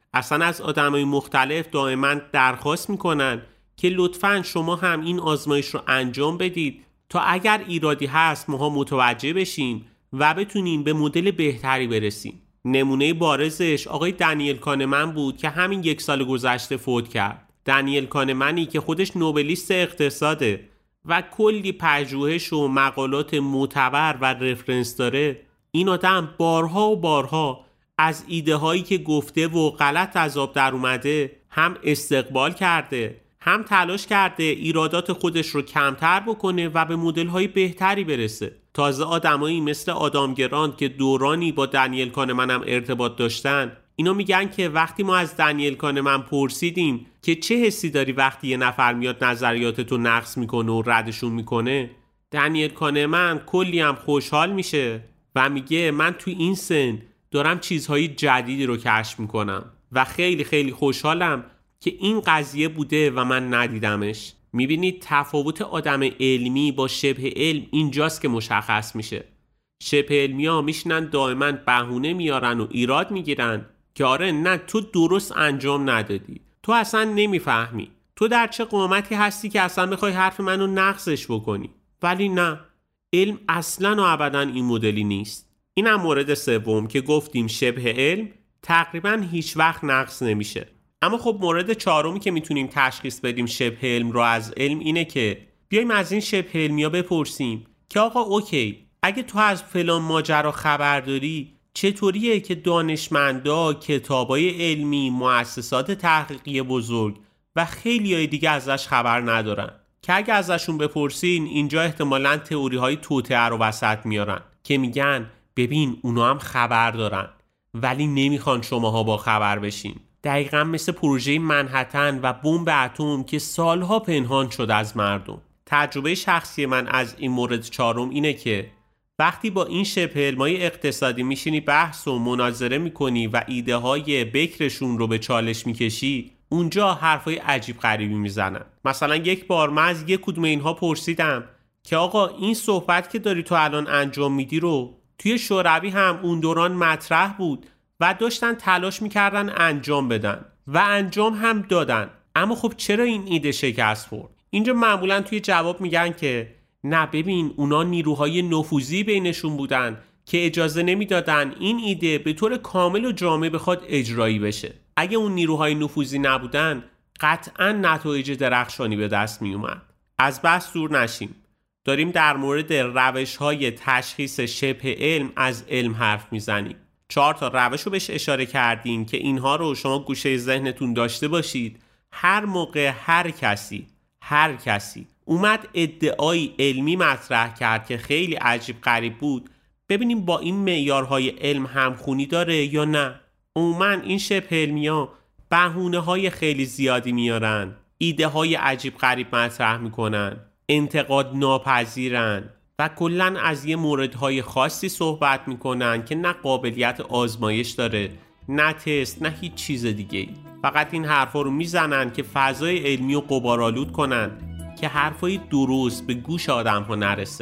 A: اصلا از آدمای مختلف دائما درخواست میکنن که لطفاً شما هم این آزمایش رو انجام بدید تا اگر ایرادی هست ماها متوجه بشیم و بتونیم به مدل بهتری برسیم. نمونه بارزش آقای دنیل کانمن بود که همین یک سال گذشته فوت کرد. دنیل کانمنی که خودش نوبلیست اقتصاده و کلی پژوهش و مقالات معتبر و رفرنس داره، این آدم بارها و بارها از ایده هایی که گفته و غلط از آب در اومده هم استقبال کرده، هم تلاش کرده ایرادات خودش رو کمتر بکنه و به مدل های بهتری برسه. تازه آدمایی مثل آدام گراند که دورانی با دنیل کانمن هم ارتباط داشتن، اینا میگن که وقتی ما از دنیل کانمن پرسیدیم که چه حسی داری وقتی یه نفر میاد نظریاتتو نقص میکنه و ردشون میکنه، دنیل کانمن کلی هم خوشحال میشه و میگه من توی این سن دارم چیزهای جدیدی رو کشف میکنم و خیلی خیلی خوشحالم که این قضیه بوده و من ندیدمش. میبینید تفاوت آدم علمی با شبه علم اینجاست که مشخص میشه. شبه علمی ها میشنن دائما بهونه میارن و ایراد میگیرن که آره نه تو درست انجام ندادی، تو اصلا نمیفهمی، تو در چه قامتی هستی که اصلا بخوای حرف منو نقصش بکنی. ولی نه، علم اصلا و ابدا این مدلی نیست. این هم مورد سوم که گفتیم شبه علم تقریبا هیچ وقت نقص نمیشه. اما خب مورد چهارمی که میتونیم تشخیص بدیم شبه علم رو از علم اینه که بیایم از این شبه علمیا بپرسیم که آقا اوکی، اگه تو از فلان ماجرا خبر داری، چطوریه که دانشمندا، کتابای علمی، مؤسسات تحقیقی بزرگ و خیلیای دیگه ازش خبر ندارن که اگه ازشون بپرسین اینجا احتمالاً تئوری های توطئه رو وسط میارن که میگن ببین اونا هم خبر دارن ولی نمیخوان شماها با خبر بشین. دقیقاً مثل پروژه منهتن و بمب اتم که سالها پنهان شد از مردم. تجربه شخصی من از این مورد چهارم اینه که وقتی با این شبه علمای اقتصادی میشینی بحث و مناظره میکنی و ایده های بکرشون رو به چالش میکشی، اونجا حرفای عجیب غریبی میزنن. مثلا یک بار من از یک کدوم اینها پرسیدم که آقا این صحبت که داری تو الان انجام میدی رو توی شوروی هم اون دوران مطرح بود و داشتن تلاش میکردن انجام بدن و انجام هم دادن، اما خب چرا این ایده شکست خورد؟ اینجا معمولا توی جواب میگن که نه ببین اونا نیروهای نفوذی بینشون بودن که اجازه نمیدادن این ایده به طور کامل و جامع بخواد اجرایی بشه. اگه اون نیروهای نفوذی نبودن قطعا نتایج درخشانی به دست می اومد. از بحث دور نشیم. داریم در مورد روش‌های تشخیص شبه علم از علم حرف میزنیم. چهار تا روش رو بهش اشاره کردیم که اینها رو شما گوشه ذهنتون داشته باشید. هر موقع هر کسی هر کسی اومد ادعای علمی مطرح کرد که خیلی عجیب غریب بود، ببینیم با این معیارهای علم همخونی داره یا نه. عموما این شبه علمی‌ها بهونه‌های خیلی زیادی میارن، ایده های عجیب غریب مطرح میکنن، انتقاد ناپذیرن و کلن از یه موردهای خاصی صحبت میکنن که نه قابلیت آزمایش داره، نه تست، نه هیچ چیز دیگه. فقط این حرفا رو میزنن که فضای علمی رو غبارآلود کنن که حرفای درست به گوش آدم ها نرسه.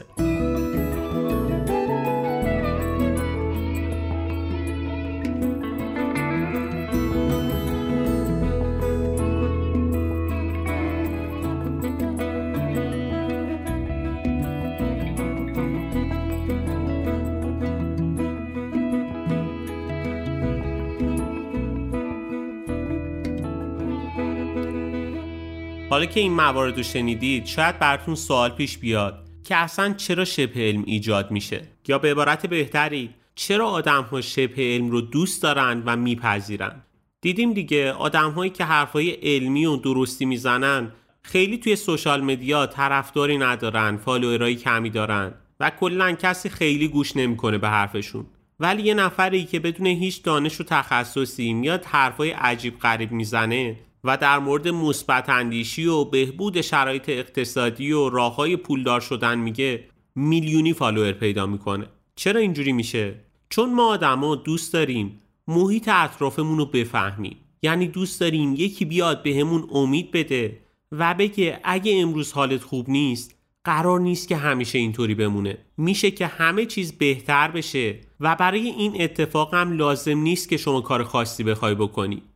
A: حالا که این موارد رو شنیدید شاید براتون سوال پیش بیاد که اصلا چرا شبه علم ایجاد میشه، یا به عبارت بهتری چرا آدم ها شبه علم رو دوست دارن و میپذیرن. دیدیم دیگه آدم هایی که حرفای علمی و درستی میزنن خیلی توی سوشال مدیا طرفداری ندارن، فالوورای کمی دارن و کلا کسی خیلی گوش نمیکنه به حرفشون. ولی یه نفری که بدون هیچ دانش و تخصصی میاد حرفای عجیب غریب میزنه و در مورد مثبت اندیشی و بهبود شرایط اقتصادی و راههای پولدار شدن میگه، میلیونی فالوور پیدا میکنه. چرا اینجوری میشه؟ چون ما آدما دوست داریم محیط اطرافمون رو بفهمیم. یعنی دوست داریم یکی بیاد بهمون امید بده و بگه اگه امروز حالت خوب نیست قرار نیست که همیشه اینطوری بمونه، میشه که همه چیز بهتر بشه و برای این اتفاق هم لازم نیست که شما کار خاصی بخوای بکنی.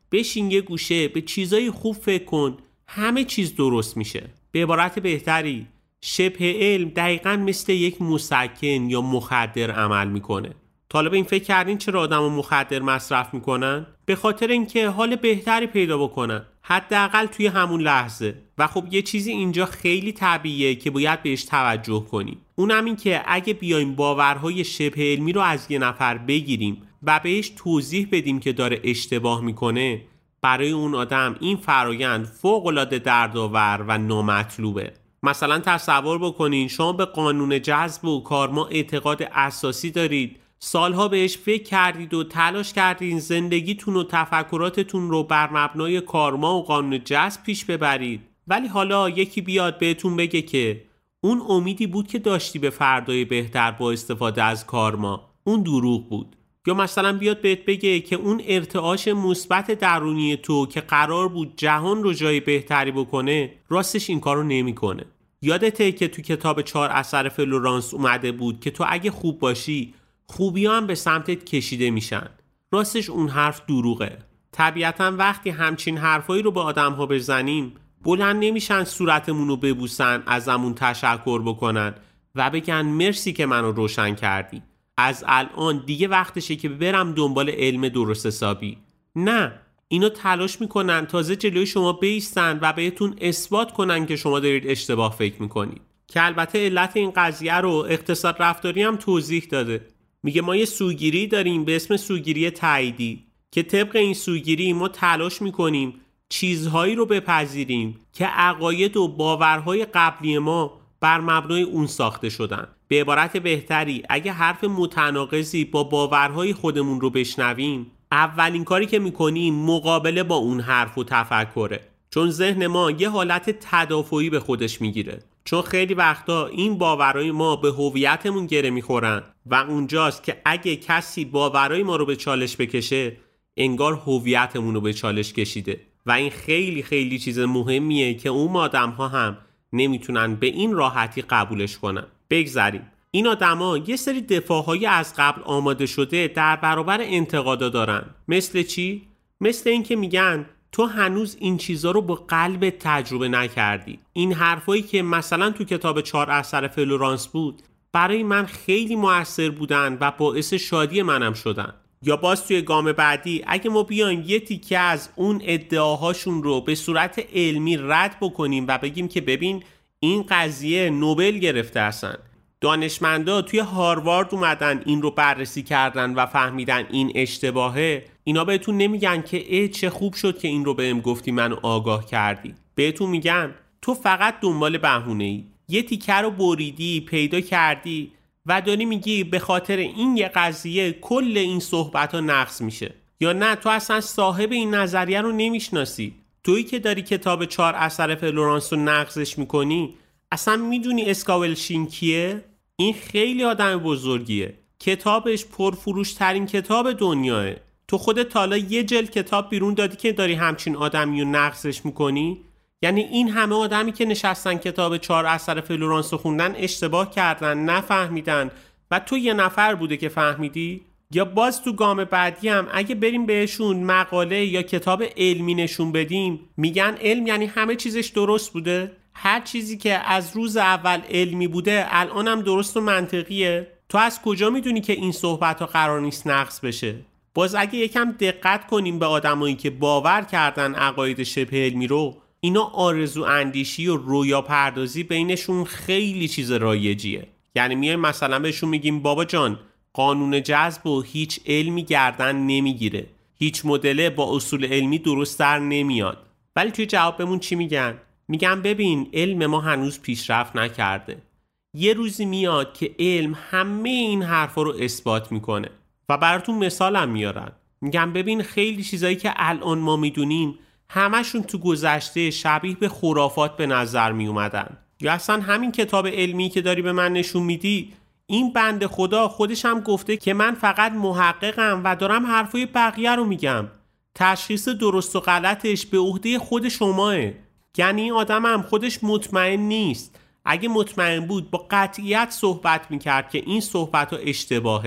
A: بشین یه گوشه به چیزای خوب فکر کن، همه چیز درست میشه. به عبارت بهتری شبه علم دقیقاً مثل یک مسکن یا مخدر عمل میکنه. طالب این فکر کردین چرا آدمو مخدر مصرف میکنن؟ به خاطر اینکه حال بهتری پیدا بکنن، حداقل توی همون لحظه. و خب یه چیزی اینجا خیلی طبیعیه که باید بهش توجه کنیم. اونم این که اگه بیایم باورهای شبه علمی رو از یه نفر بگیریم و بهش توضیح بدیم که داره اشتباه میکنه، برای اون آدم این فرایند فوق‌العاده دردآور و نامطلوبه. مثلا تصور بکنین شما به قانون جذب و کارما اعتقاد اساسی دارید، سالها بهش فکر کردید و تلاش کردین زندگیتون و تفکراتتون رو بر مبنای کارما و قانون جذب پیش ببرید، ولی حالا یکی بیاد بهتون بگه که اون امیدی بود که داشتی به فردای بهتر با استفاده از کارما، اون دروغ بود. یا مثلا بیاد بهت بگه که اون ارتعاش مثبت درونی تو که قرار بود جهان رو جای بهتری بکنه، راستش این کارو نمیکنه. یادته که تو کتاب چهار اثر فلورانس اومده بود که تو اگه خوب باشی خوبی هم به سمتت کشیده میشن. راستش اون حرف دروغه. طبیعتا وقتی همچین حرفایی رو به آدم ها بزنیم بلند نمیشن صورتمون رو ببوسن، ازمون تشکر بکنن و بگن مرسی که منو روشن کردی، از الان دیگه وقتشه که برم دنبال علم درست حسابی. نه، اینا تلاش میکنن تازه جلوی شما بایستن و بهتون اثبات کنن که شما دارید اشتباه فکر میکنید. که البته علت این قضیه رو اقتصاد رفتاری هم توضیح داده. میگه ما یه سوگیری داریم به اسم سوگیری تاییدی که طبق این سوگیری ما تلاش میکنیم چیزهایی رو بپذیریم که عقاید و باورهای قبلی ما بر مبنای اون ساخته شدن. به عبارت بهتری اگه حرف متناقضی با باورهای خودمون رو بشنویم، اولین کاری که میکنیم مقابله با اون حرف و تفکره، چون ذهن ما یه حالت تدافعی به خودش میگیره. چون خیلی وقتا این باورهای ما به هویتمون گره میخورن و اونجاست که اگه کسی باورهای ما رو به چالش بکشه انگار هویتمون رو به چالش کشیده و این خیلی خیلی چیز مهمیه که اون آدم ها هم نمیتونن به این راحتی قبولش کنن. بگذاریم این آدما یه سری دفاعهای از قبل آماده شده در برابر انتقادا دارن. مثل چی؟ مثل این که میگن تو هنوز این چیزا رو با قلبت تجربه نکردی. این حرفایی که مثلا تو کتاب چهار اثر فلورانس بود برای من خیلی مؤثر بودن و باعث شادی منم شدن. یا باز توی گام بعدی اگه ما بیایم یه تیکه از اون ادعاهاشون رو به صورت علمی رد بکنیم و بگیم که ببین این قضیه نوبل گرفته هستن، دانشمندا توی هاروارد اومدن این رو بررسی کردن و فهمیدن این اشتباهه، اینا بهتون نمیگن که ای چه خوب شد که این رو بهم گفتی منو آگاه کردی. بهتون میگن تو فقط دنبال بهونه‌ای، یه تیکه رو بریدی پیدا کردی و داری میگی به خاطر این یه قضیه کل این صحبت ها نقص میشه. یا نه تو اصلا صاحب این نظریه رو نمیشناسی. تویی که داری کتاب چهار اثر فلورانس رو نقضش میکنی اصلا میدونی اسکاولشین کیه؟ این خیلی آدم بزرگیه، کتابش پرفروش ترین کتاب دنیاه. تو خودت حالا یه جلد کتاب بیرون دادی که داری همچین آدمی رو نقضش میکنی؟ یعنی این همه آدمی که نشستن کتاب چهار اثر فلورانس رو خوندن اشتباه کردن، نفهمیدن و تو یه نفر بوده که فهمیدی؟ یا باز تو گام بعدی هم اگه بریم بهشون مقاله یا کتاب علمی نشون بدیم میگن علم یعنی همه چیزش درست بوده؟ هر چیزی که از روز اول علمی بوده الان هم درست و منطقیه؟ تو از کجا میدونی که این صحبت ها قرار نیست نقص بشه؟ باز اگه یکم دقت کنیم به آدمایی که باور کردن عقاید شبه علمی رو، اینا آرزو اندیشی و رویا پردازی بینشون خیلی چیز رایجیه. یعنی میایم مثلا بهشون میگیم بابا جان قانون جذب و هیچ علمی گردن نمیگیره، هیچ مدل با اصول علمی درست در نمیاد، ولی توی جواب بهمون چی میگن؟ میگن ببین علم ما هنوز پیشرفت نکرده، یه روزی میاد که علم همه این حرفا رو اثبات میکنه. و براتون مثالم میارن، میگن ببین خیلی چیزایی که الان ما میدونیم همشون تو گذشته شبیه به خرافات به نظر می اومدن. یا اصلا همین کتاب علمی که داری به من نشون میدی، این بنده خدا خودش هم گفته که من فقط محققم و دارم حرفای بقیه رو میگم، تشخیص درست و غلطش به عهده خود شماه. یعنی این آدم هم خودش مطمئن نیست. اگه مطمئن بود با قطعیت صحبت میکرد که این صحبت ها اشتباهه.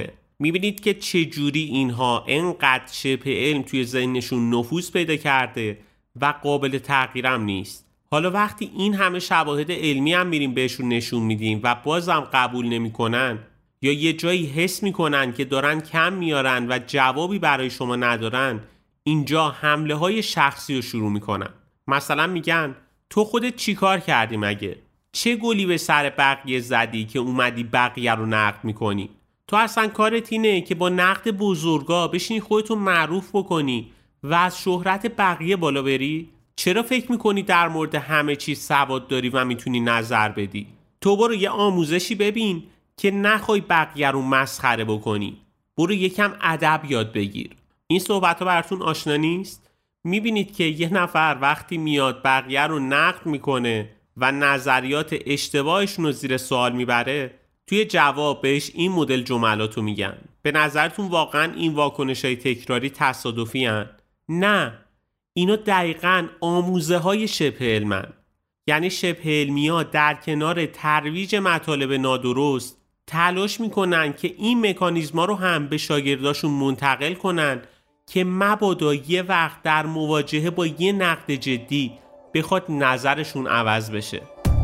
A: میبینید که چجوری اینها انقدر شبه علم توی ذهنشون نفوذ پیدا کرده و قابل تغییرم نیست. حالا وقتی این همه شواهد علمی هم میریم بهشون نشون میدیم و بازم قبول نمیکنن یا یه جایی حس میکنن که دارن کم میارن و جوابی برای شما ندارن، اینجا حمله های شخصی رو شروع میکنن. مثلا میگن تو خودت چی کار کردی مگه؟ چه گلی به سر بقیه زدی که اومدی بقیه رو نقد میکنی؟ تو اصلا کارت اینه که با نقد بزرگا بشینی خودتو معروف بکنی و از شهرت بقیه بالا بری؟ چرا فکر میکنی در مورد همه چیز سواد داری و میتونی نظر بدی؟ تو برو یه آموزشی ببین که نخوای بقیه رو مسخره بکنی. برو یکم ادب یاد بگیر. این صحبت ها براتون آشنا نیست؟ میبینید که یه نفر وقتی میاد بقیه رو نقد میکنه و نظریات اشتباهشون رو زیر سوال میبره، توی جواب بهش این مدل جملاتو میگن. به نظرتون واقعا این واکنش‌های تکراری تصادفی هن؟ نه، اینا دقیقاً آموزه های شبه علمن. یعنی شبه علمی ها در کنار ترویج مطالب نادرست تلاش میکنن که این مکانیزما رو هم به شاگرداشون منتقل کنن که مبادا یه وقت در مواجهه با یه نقد جدی بخواد نظرشون عوض بشه.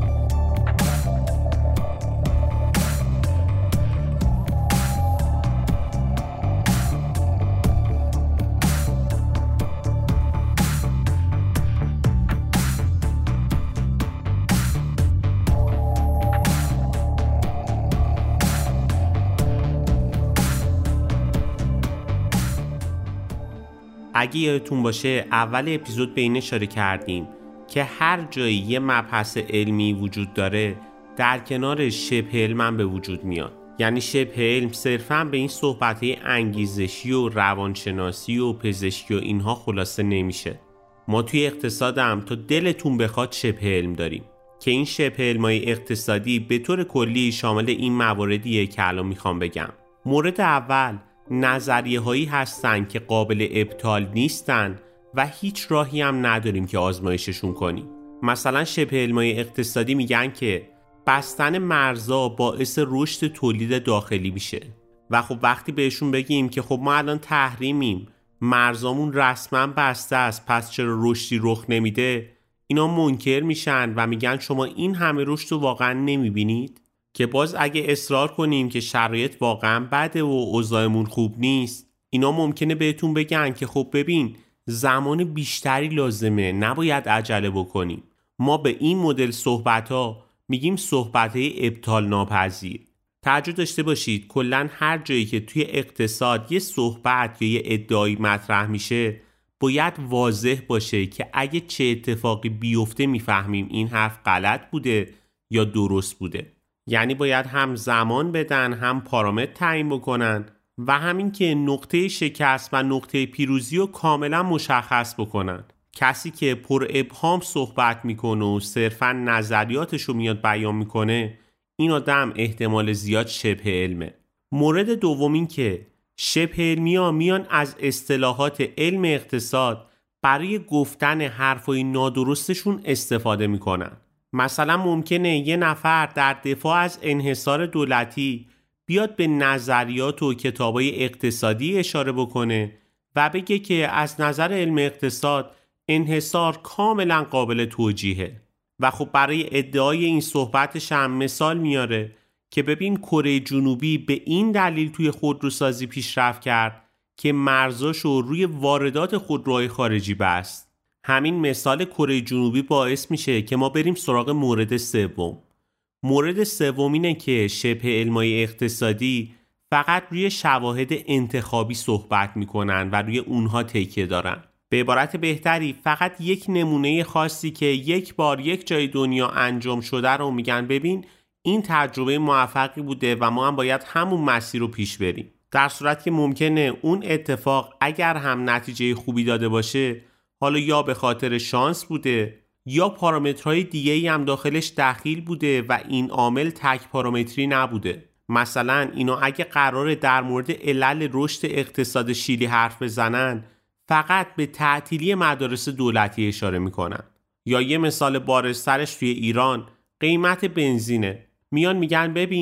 A: اگه یادتون باشه اول اپیزود به این اشاره کردیم که هر جایی یه مبحث علمی وجود داره در کنار شبه علم هم به وجود میاد. یعنی شبه علم صرفاً به این صحبت‌های انگیزشی و روانشناسی و پزشکی و اینها خلاصه نمیشه. ما توی اقتصاد هم تا دلتون بخواد شبه علم داریم که این شبه علمای اقتصادی به طور کلی شامل این مواردیه که الان میخوام بگم. مورد اول نظریه هایی هستن که قابل ابطال نیستن و هیچ راهی هم نداریم که آزمایششون کنیم. مثلا شبه علمای اقتصادی میگن که بستن مرزا باعث رشد تولید داخلی میشه و خب وقتی بهشون بگیم که خب ما الان تحریمیم، مرزامون رسما بسته است، پس چرا رشدی رخ نمیده، اینا منکر میشن و میگن شما این همه رشد رو واقعا نمیبینید؟ که باز اگه اصرار کنیم که شرایط واقعا بده و اوضاعمون خوب نیست، اینا ممکنه بهتون بگن که خب ببین زمان بیشتری لازمه، نباید عجله بکنیم. ما به این مدل صحبت‌ها میگیم صحبت‌های ابطال ناپذیر. توجه داشته باشید کلاً هر جایی که توی اقتصاد یه صحبت یا یه ادعایی مطرح میشه باید واضح باشه که اگه چه اتفاقی بیفته میفهمیم این حرف غلط بوده یا درست بوده. یعنی باید هم زمان بدن، هم پارامتر تعیین بکنن و همین که نقطه شکست و نقطه پیروزی رو کاملا مشخص بکنن. کسی که پر ابهام صحبت میکنه و صرفا نظریاتش رو میاد بیان میکنه، این آدم احتمال زیاد شبه علمه. مورد دوم این که شبه علمی ها میان از اصطلاحات علم اقتصاد برای گفتن حرفای نادرستشون استفاده میکنن. مثلا ممکنه یه نفر در دفاع از انحصار دولتی بیاد به نظریات و کتابای اقتصادی اشاره بکنه و بگه که از نظر علم اقتصاد انحصار کاملا قابل توجیهه و خب برای ادعای این صحبتش هم مثال میاره که ببین کره جنوبی به این دلیل توی خودروسازی پیشرفت کرد که مرزاشو روی واردات خودروهای خارجی بست. همین مثال کره جنوبی باعث میشه که ما بریم سراغ مورد سوم. مورد سوم اینه که شبه علمای اقتصادی فقط روی شواهد انتخابی صحبت میکنن و روی اونها تکیه دارن. به عبارت بهتری فقط یک نمونه خاصی که یک بار یک جای دنیا انجام شده رو میگن ببین این تجربه موفقی بوده و ما هم باید همون مسیر رو پیش بریم. در صورتی که ممکنه اون اتفاق اگر هم نتیجه خوبی داده باشه، حالا یا به خاطر شانس بوده یا پارامترهای دیگه‌ای هم داخلش دخیل بوده و این عامل تک پارامتری نبوده. مثلا اینا اگه قراره در مورد علل رشد اقتصاد شیلی حرف بزنن، فقط به تعطیلی مدارس دولتی اشاره میکنن. یا یه مثال بارزترش توی ایران قیمت بنزینه. میان میگن ببین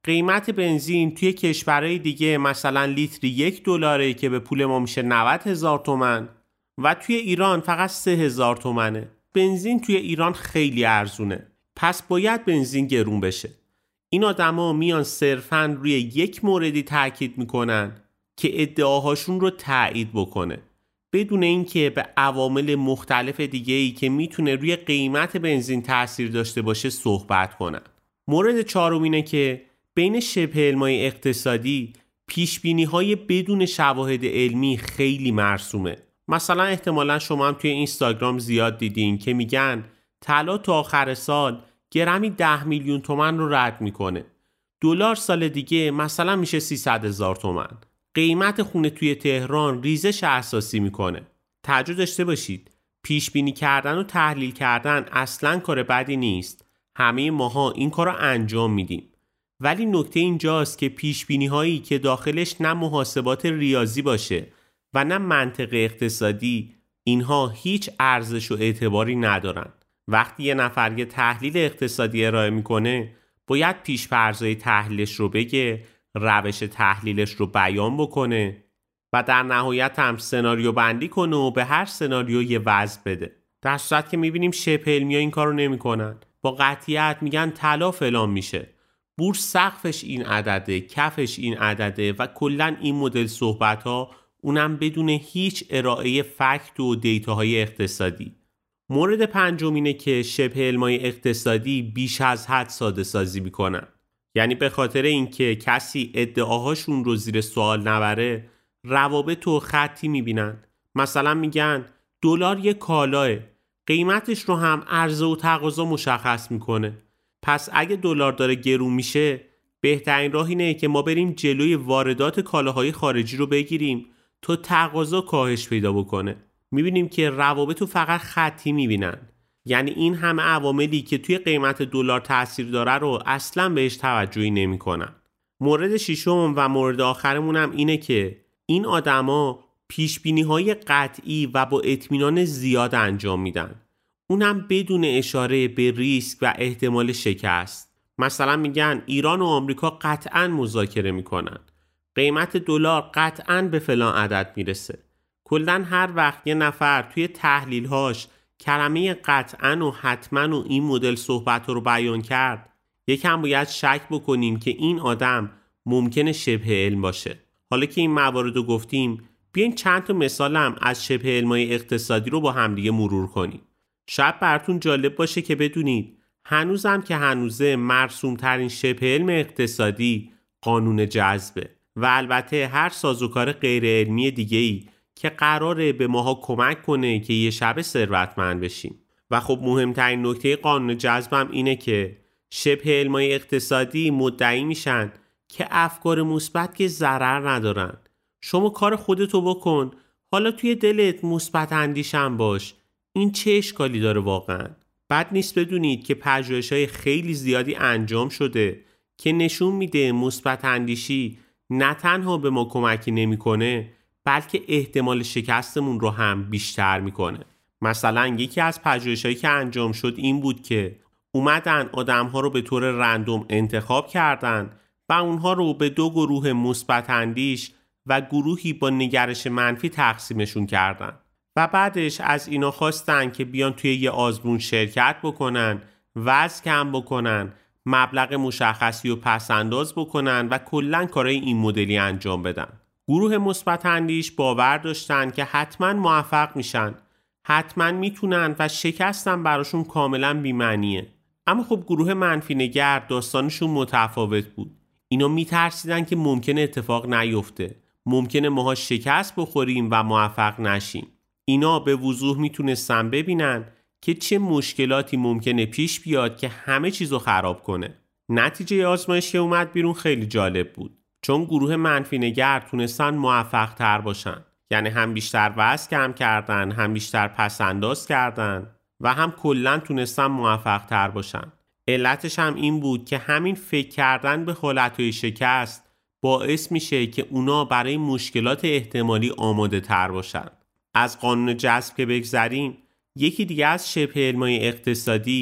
A: قیمت بنزین توی کشورهای دیگه مثلا لیتری یک دلاره که به پول ما میشه نود هزار تومن و توی ایران فقط سه هزار تومنه. بنزین توی ایران خیلی ارزونه، پس باید بنزین گرون بشه. این آدما میان صرفاً روی یک موردی تاکید میکنن که ادعاهاشون رو تایید بکنه، بدون اینکه به عوامل مختلف دیگه‌ای که میتونه روی قیمت بنزین تأثیر داشته باشه صحبت کنن. مورد چهارم اینه که بین شبه علمای اقتصادی پیشبینی‌های بدون شواهد علمی خیلی مرسومه. مثلا احتمالاً شما هم توی اینستاگرام زیاد دیدین که میگن طلا تا آخر سال گرمی ده میلیون تومن رو رد میکنه. دلار سال دیگه مثلا میشه سیصد هزار تومن. قیمت خونه توی تهران ریزش اساسی میکنه. توجه داشته باشید، پیش بینی کردن و تحلیل کردن اصلاً کار بدی نیست. همه ماها این کار رو انجام میدیم. ولی نکته اینجاست که پیش بینی هایی که داخلش نه محاسبات ریاضی باشه و نه منطق اقتصادی، اینها هیچ ارزش و اعتباری ندارن. وقتی یه نفر یه تحلیل اقتصادی ارائه میکنه، باید پیش فرضای تحلیلش رو بگه، روش تحلیلش رو بیان بکنه و در نهایت هم سناریو بندی کنه و به هر سناریو یه وضع بده. در صورت که میبینیم شبه علمی‌ها این کارو نمیکنن. با قطعیت میگن طلا فلان میشه، بورس سقفش این عدده، کفش این عدده و کلا این مدل صحبت‌ها، اونم بدون هیچ ارائه فکت و دیتاهای اقتصادی. مورد پنجم اینه که شبه علمای اقتصادی بیش از حد ساده سازی میکنن. یعنی به خاطر اینکه کسی ادعاهاشون رو زیر سوال نبره، روابط و خطی میبینن. مثلا میگن دلار یه کالاه، قیمتش رو هم عرضه و تقاضا مشخص میکنه. پس اگه دلار داره گرون میشه، بهترین راه اینه که ما بریم جلوی واردات کالاهای خارجی رو بگیریم تا تقاضا کاهش پیدا بکنه. میبینیم که روابط رو فقط خطی میبینن. یعنی این همه عواملی که توی قیمت دلار تأثیر داره رو اصلا بهش توجهی نمیکنن. مورد ششم و مورد آخرمون هم اینه که این آدما پیشبینی‌های قطعی و با اطمینان زیاد انجام میدن. اونم بدون اشاره به ریسک و احتمال شکست. مثلا میگن ایران و آمریکا قطعاً مذاکره میکنن. قیمت دلار قطعاً به فلان عدد میرسه. کلاً هر وقت یه نفر توی تحلیل‌هاش کلمه قطعاً و حتماً و این مدل صحبت رو بیان کرد، یکم باید شک بکنیم که این آدم ممکنه شبه علم باشه. حالا که این موارد رو گفتیم، بیاین چند تا مثالم از شبه علمای اقتصادی رو با همدیگه مرور کنیم. شاید براتون جالب باشه که بدونید هنوزم که هنوزه مرسوم ترین شبه علم اقتصادی قانون جذبه و البته هر سازوکار غیر علمی دیگه‌ای که قراره به ماها کمک کنه که یه شب ثروتمند بشیم. و خب مهمترین نکته قانون جذب هم اینه که شبه علمای اقتصادی مدعی میشن که افکار مثبت که ضرر ندارن. شما کار خودتو بکن، حالا توی دلت مثبت اندیشم باش. این چه اشکالی داره واقعا؟ بد نیست بدونید که پژوهش‌های خیلی زیادی انجام شده که نشون میده مثبت اندیشی نه تنها به ما کمکی نمیکنه، بلکه احتمال شکستمون رو هم بیشتر میکنه. مثلا یکی از پژوهش‌هایی که انجام شد این بود که اومدن آدم‌ها رو به طور رندوم انتخاب کردن و اونها رو به دو گروه مثبت اندیش و گروهی با نگرش منفی تقسیمشون کردن و بعدش از اینا خواستن که بیان توی یه آزمون شرکت بکنن، وزن کم بکنن، مبلغ مشخصی رو پس انداز بکنن و کلاً کارهای این مدلی انجام بدن. گروه مثبت اندیش باور داشتن که حتما موفق میشن، حتما میتونن و شکستن براشون کاملا بی‌معنیه. اما خب گروه منفی نگر داستانشون متفاوت بود. اینا میترسیدن که ممکنه اتفاق نیفته، ممکنه ماها شکست بخوریم و موفق نشیم. اینا به وضوح میتونستن ببینن که چه مشکلاتی ممکنه پیش بیاد که همه چیزو خراب کنه. نتیجه آزمایش که اومد بیرون خیلی جالب بود، چون گروه منفی نگر تونستن موفق تر باشن. یعنی هم بیشتر وزن کم کردن، هم بیشتر پس انداز کردن و هم کلاً تونستن موفق تر باشن. علتش هم این بود که همین فکر کردن به حالتهای شکست باعث میشه که اونا برای مشکلات احتمالی آماده تر باشن. از قانون جذب که بگذریم، یکی دیگه از شبه علمای اقتصادی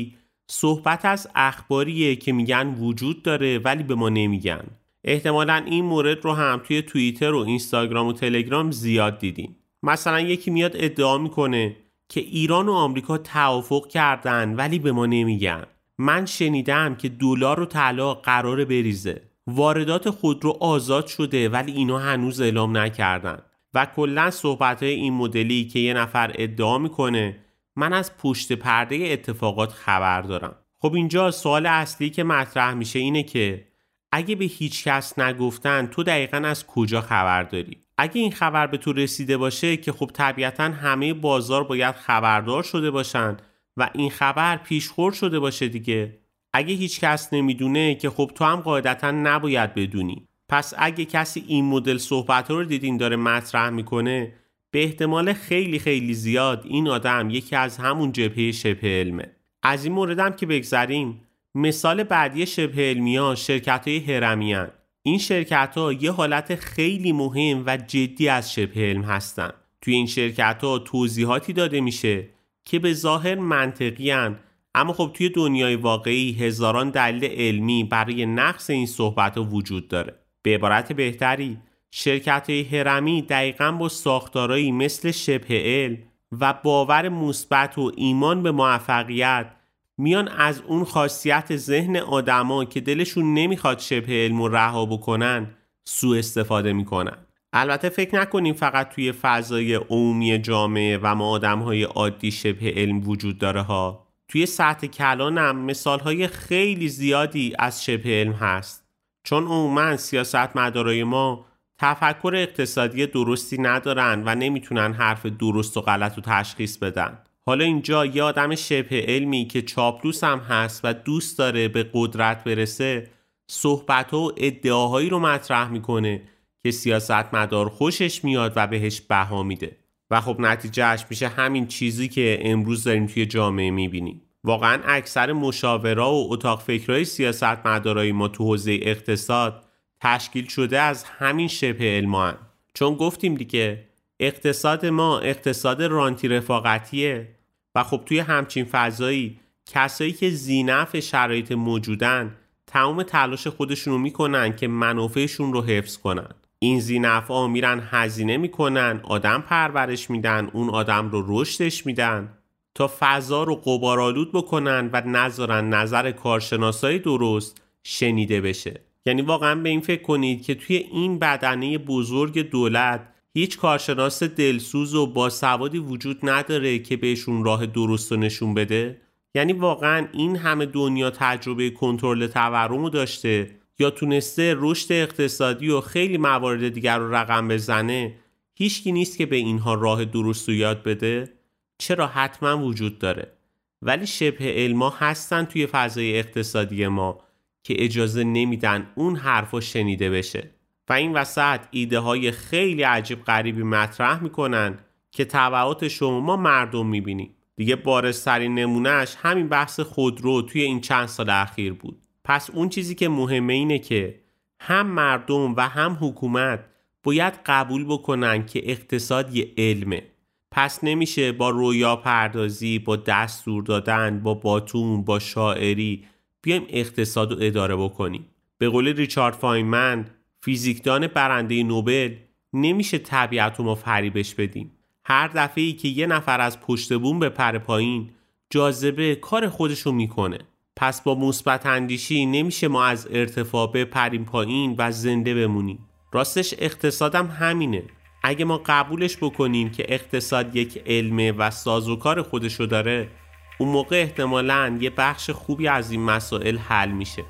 A: صحبت از اخباریه که میگن وجود داره ولی به ما نمیگن. احتمالاً این مورد رو هم توی توییتر و اینستاگرام و تلگرام زیاد دیدین. مثلا یکی میاد ادعا میکنه که ایران و آمریکا توافق کردن ولی به ما نمیگن. من شنیدم که دلار و طلا قراره بریزه. واردات خودرو آزاد شده ولی اینا هنوز اعلام نکردن. و کلا صحبت‌های این مدلی که یه نفر ادعا میکنه من از پشت پرده اتفاقات خبر دارم. خب اینجا سوال اصلی که مطرح میشه اینه که اگه به هیچ کس نگفتن تو دقیقاً از کجا خبر داری؟ اگه این خبر به تو رسیده باشه که خب طبیعتاً همه بازار باید خبردار شده باشن و این خبر پیشخور شده باشه دیگه. اگه هیچ کس نمیدونه که خب تو هم قاعدتاً نباید بدونی. پس اگه کسی این مدل صحبت‌ها رو دیدین داره مطرح میکنه، به احتمال خیلی خیلی زیاد این آدم یکی از همون جبهه شبه علمه. از این موردم که بگذریم، مثال بعدی شبه علمی‌ها شرکت‌های هرمی‌ان. این شرکت‌ها یه حالت خیلی مهم و جدی از شبه علم هستن. توی این شرکت‌ها توضیحاتی داده میشه که به ظاهر منطقی‌ان، اما خب توی دنیای واقعی هزاران دلیل علمی برای نقص این صحبت‌ها وجود داره. به عبارت بهتری، شرکت‌های هرمی دقیقاً با ساختارهایی مثل شبه علم و باور مثبت و ایمان به موفقیت میان از اون خاصیت ذهن آدما که دلشون نمیخواد شبه علم رو رها بکنن سوء استفاده میکنن. البته فکر نکنیم فقط توی فضای عمومی جامعه و ما آدم‌های عادی شبه علم وجود داره ها. توی سطح کلان هم مثال‌های خیلی زیادی از شبه علم هست. چون عموماً سیاستمدارای ما تفکر اقتصادی درستی ندارن و نمیتونن حرف درست و غلط رو تشخیص بدن. حالا اینجا یه آدم شبه علمی که چاپلوس هم هست و دوست داره به قدرت برسه، صحبت و ادعاهایی رو مطرح میکنه که سیاستمدار خوشش میاد و بهش بها میده و خب نتیجهش میشه همین چیزی که امروز داریم توی جامعه میبینیم. واقعا اکثر مشاورا و اتاق فکرای سیاستمدارای ما تو حوزه اقتصاد تشکیل شده از همین شبه علمان. چون گفتیم دیگه اقتصاد ما اقتصاد رانتی رفاقتیه و خب توی همچین فضایی کسایی که ذی‌نفع شرایط موجودن تمام تلاش خودشونو میکنن که منافعشون رو حفظ کنن. این ذی‌نفعا میرن هزینه میکنن، آدم پرورش میدن، اون آدم رو رشدش میدن تا فضا رو غبارآلود بکنن و نذارن نظر کارشناسای درست شنیده بشه. یعنی واقعا به این فکر کنید که توی این بدنه بزرگ دولت هیچ کارشناس دلسوز و باسوادی وجود نداره که بهشون راه درست رو نشون بده. یعنی واقعا این همه دنیا تجربه کنترل تورم رو داشته یا تونسته رشد اقتصادی و خیلی موارد دیگر رو رقم بزنه، هیچکی نیست که به اینها راه درست رو یاد بده. چرا؟ حتما وجود داره، ولی شبه علما هستن توی فضای اقتصادی ما که اجازه نمیدن اون حرفا شنیده بشه و این وسط ایده های خیلی عجیب غریبی مطرح میکنن که تبعاتش رو ما مردم میبینیم. دیگه بارزترین نمونهش همین بحث خودرو توی این چند سال اخیر بود. پس اون چیزی که مهمه اینه که هم مردم و هم حکومت باید قبول بکنن که اقتصاد یه علمه. پس نمیشه با رویا پردازی، با دستور دادن، با باتون، با شاعری بیایم اقتصاد رو اداره بکنیم. به قول ریچارد فاینمن، فیزیکدان برنده نوبل، نمیشه طبیعت رو ما فریبش بدیم. هر دفعه‌ای که یه نفر از پشت بوم بپره پایین، جاذبه کار خودش رو میکنه. پس با مثبت اندیشی نمیشه ما از ارتفاع بپریم پایین و زنده بمونیم. راستش اقتصادم همینه. اگه ما قبولش بکنیم که اقتصاد یک علمه و سازوکار خودشو داره، اون موقع احتمالاً یه بخش خوبی از این مسائل حل میشه.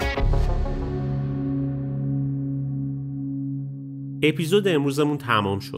A: اپیزود امروزمون تمام شد.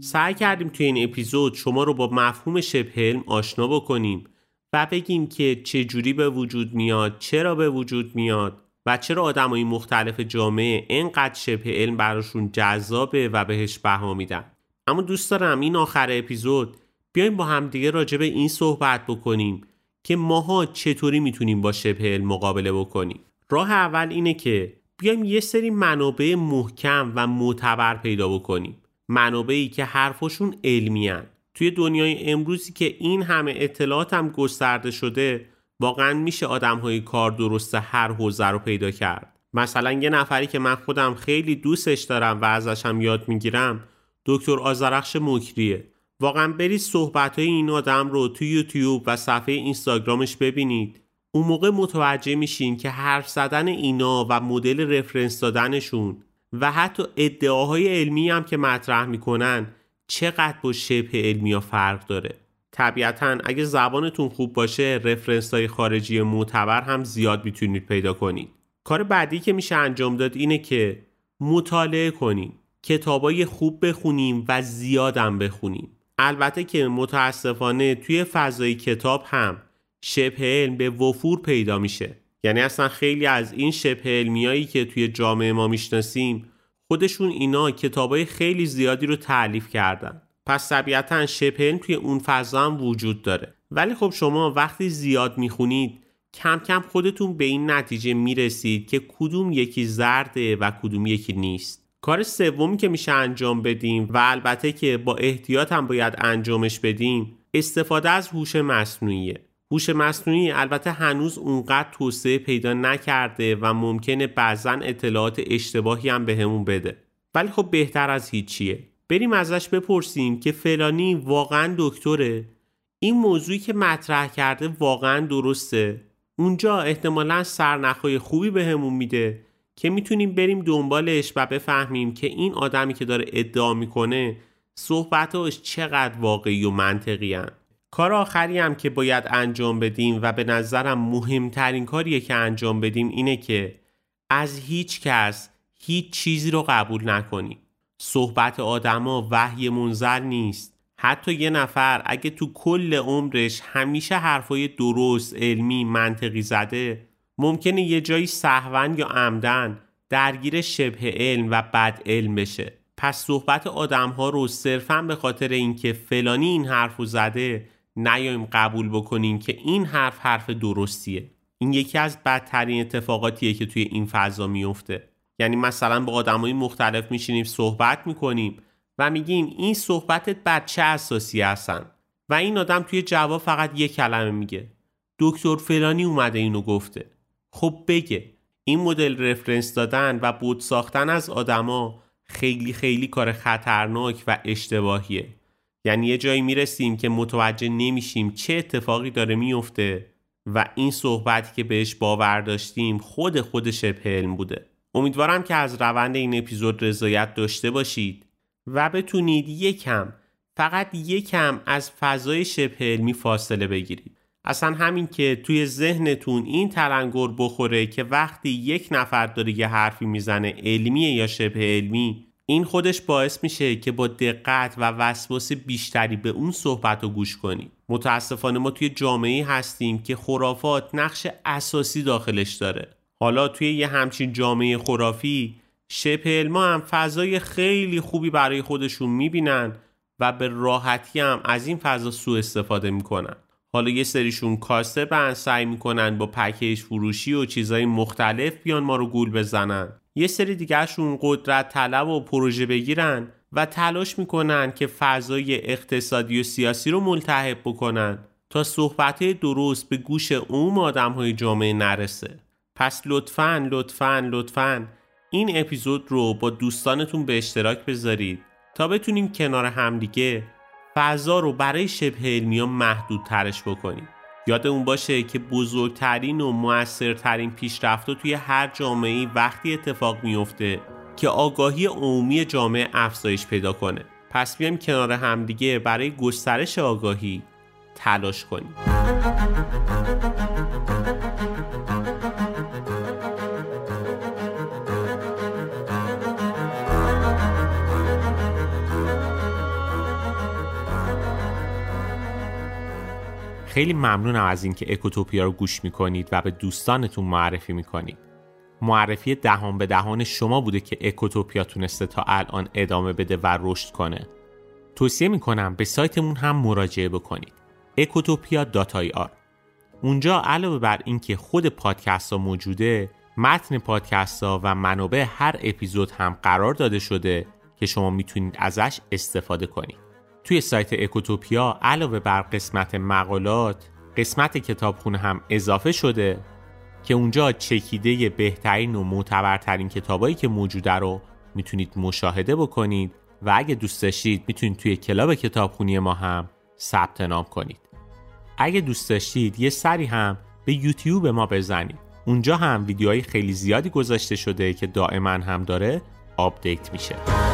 A: سعی کردیم توی این اپیزود شما رو با مفهوم شبه علم آشنا بکنیم و بگیم که چه جوری به وجود میاد، چرا به وجود میاد و چرا آدمای مختلف جامعه اینقدر شبه علم براشون جذابه و بهش بها میدن. اما دوست دارم این آخر اپیزود بیایم با هم دیگه راجع به این صحبت بکنیم که ماها چطوری میتونیم با شبه علم مقابله بکنیم. راه اول اینه که بیایم یه سری منابع محکم و معتبر پیدا بکنیم. منابعی که حرفشون علمی هن. توی دنیای امروزی که این همه اطلاعات هم گسترده شده، واقعا میشه آدم‌های کار درست هر حوزه رو پیدا کرد. مثلا یه نفری که من خودم خیلی دوستش دارم و ازش هم یاد میگیرم، دکتر آذرخش مکریه. واقعا برید صحبت‌های این آدم رو توی یوتیوب و صفحه اینستاگرامش ببینید. اون موقع متوجه میشین که حرف زدن اینا و مدل رفرنس دادنشون و حتی ادعاهای علمی هم که مطرح میکنن چقدر با شبه علمی ها فرق داره. طبیعتاً اگه زبانتون خوب باشه رفرنس های خارجی معتبر هم زیاد میتونید پیدا کنید. کار بعدی که میشه انجام داد اینه که مطالعه کنیم، کتابای خوب بخونیم و زیادم بخونیم. البته که متاسفانه توی فضای کتاب هم شبه علم به وفور پیدا میشه. یعنی اصلا خیلی از این شبه علمیایی که توی جامعه ما میشناسیم خودشون اینا کتابای خیلی زیادی رو تألیف کردن. پس طبیعتاً شبه علم توی اون فضا هم وجود داره. ولی خب شما وقتی زیاد میخونید کم کم خودتون به این نتیجه میرسید که کدوم یکی زرده و کدوم یکی نیست. کار سومی که میشه انجام بدیم و البته که با احتیاط هم باید انجامش بدیم، استفاده از هوش مصنوعیه. هوش مصنوعی البته هنوز اونقدر توسعه پیدا نکرده و ممکنه بعضن اطلاعات اشتباهی هم بهمون بده. ولی خب بهتر از هیچیه. بریم ازش بپرسیم که فلانی واقعا دکتره؟ این موضوعی که مطرح کرده واقعا درسته؟ اونجا احتمالاً سرنخهای خوبی بهمون میده که میتونیم بریم دنبالش و بفهمیم که این آدمی که داره ادعا میکنه صحبتاش چقدر واقعی و منطقی هن. کار آخری هم که باید انجام بدیم و به نظرم مهمترین کاریه که انجام بدیم اینه که از هیچ کس هیچ چیزی رو قبول نکنیم. صحبت آدما وحی منزل نیست. حتی یه نفر اگه تو کل عمرش همیشه حرفای درست، علمی، منطقی زده، ممکنه یه جایی سهواً یا عمدن درگیر شبه علم و بد علم بشه. پس صحبت آدم‌ها رو صرفاً به خاطر اینکه فلانی این حرفو زده نیایم قبول بکنیم که این حرف حرف درستیه. این یکی از بدترین اتفاقاتیه که توی این فضا میفته. یعنی مثلا با آدمای مختلف میشینیم صحبت میکنیم و میگیم این صحبتت بر چه اساسی هستن و این آدم توی جواب فقط یک کلمه میگه دکتر فلانی اومده اینو گفته. خب بگه. این مدل رفرنس دادن و بود ساختن از آدما خیلی خیلی کار خطرناک و اشتباهیه. یعنی یه جایی میرسیم که متوجه نمیشیم چه اتفاقی داره میفته و این صحبتی که بهش باور داشتیم خود خود شبه علم بوده. امیدوارم که از روند این اپیزود رضایت داشته باشید و بتونید یکم، فقط یکم از فضای شبه علمی فاصله بگیرید. اصلا همین که توی ذهنتون این تلنگر بخوره که وقتی یک نفر داره یه حرفی میزنه علمیه یا شبه علمی، این خودش باعث میشه که با دقت و وسواس بیشتری به اون صحبت رو گوش کنید. متاسفانه ما توی جامعه‌ای هستیم که خرافات نقش اساسی داخلش داره. حالا توی یه همچین جامعه خرافی شبه علما هم فضای خیلی خوبی برای خودشون میبینن و به راحتی هم از این فضا سوء استفاده میکنن. حالا یه سریشون کاسبن، سعی میکنن با پکیج فروشی و چیزای مختلف بیان ما رو گول بزنن. یه سری دیگهشون قدرت طلب و پروژه بگیرن و تلاش میکنن که فضای اقتصادی و سیاسی رو ملتهب بکنن تا صحبت‌های درست به گوش عموم آدم‌های جامعه نرسه. پس لطفاً لطفاً لطفاً این اپیزود رو با دوستانتون به اشتراک بذارید تا بتونیم کنار همدیگه فضا رو برای شبه علمی‌ها محدود ترش بکنیم. یادمون باشه که بزرگترین و مؤثرترین پیشرفت‌ها توی هر جامعه‌ای وقتی اتفاق میفته که آگاهی عمومی جامعه افزایش پیدا کنه. پس بیایم کنار همدیگه برای گسترش آگاهی تلاش کنیم. خیلی ممنونم از اینکه اکوتوپیا رو گوش میکنید و به دوستانتون معرفی میکنید. معرفی دهان به دهان شما بوده که اکوتوپیا تونسته تا الان ادامه بده و رشد کنه. توصیه میکنم به سایتمون هم مراجعه بکنید. اکوتوپیا دات آی آر. اونجا علاوه بر اینکه خود پادکست ها موجوده، متن پادکست ها و منابع هر اپیزود هم قرار داده شده که شما میتونید ازش استفاده کنید. توی سایت اکوتوپیا علاوه بر قسمت مقالات، قسمت کتابخونه هم اضافه شده که اونجا چکیده بهترین و معتبرترین کتابایی که موجوده رو میتونید مشاهده بکنید و اگه دوست داشتید میتونید توی کلاب کتابخونی ما هم ثبت نام کنید. اگه دوست داشتید یه سری هم به یوتیوب ما بزنید. اونجا هم ویدیوهای خیلی زیادی گذاشته شده که دائما هم داره آپدیت میشه.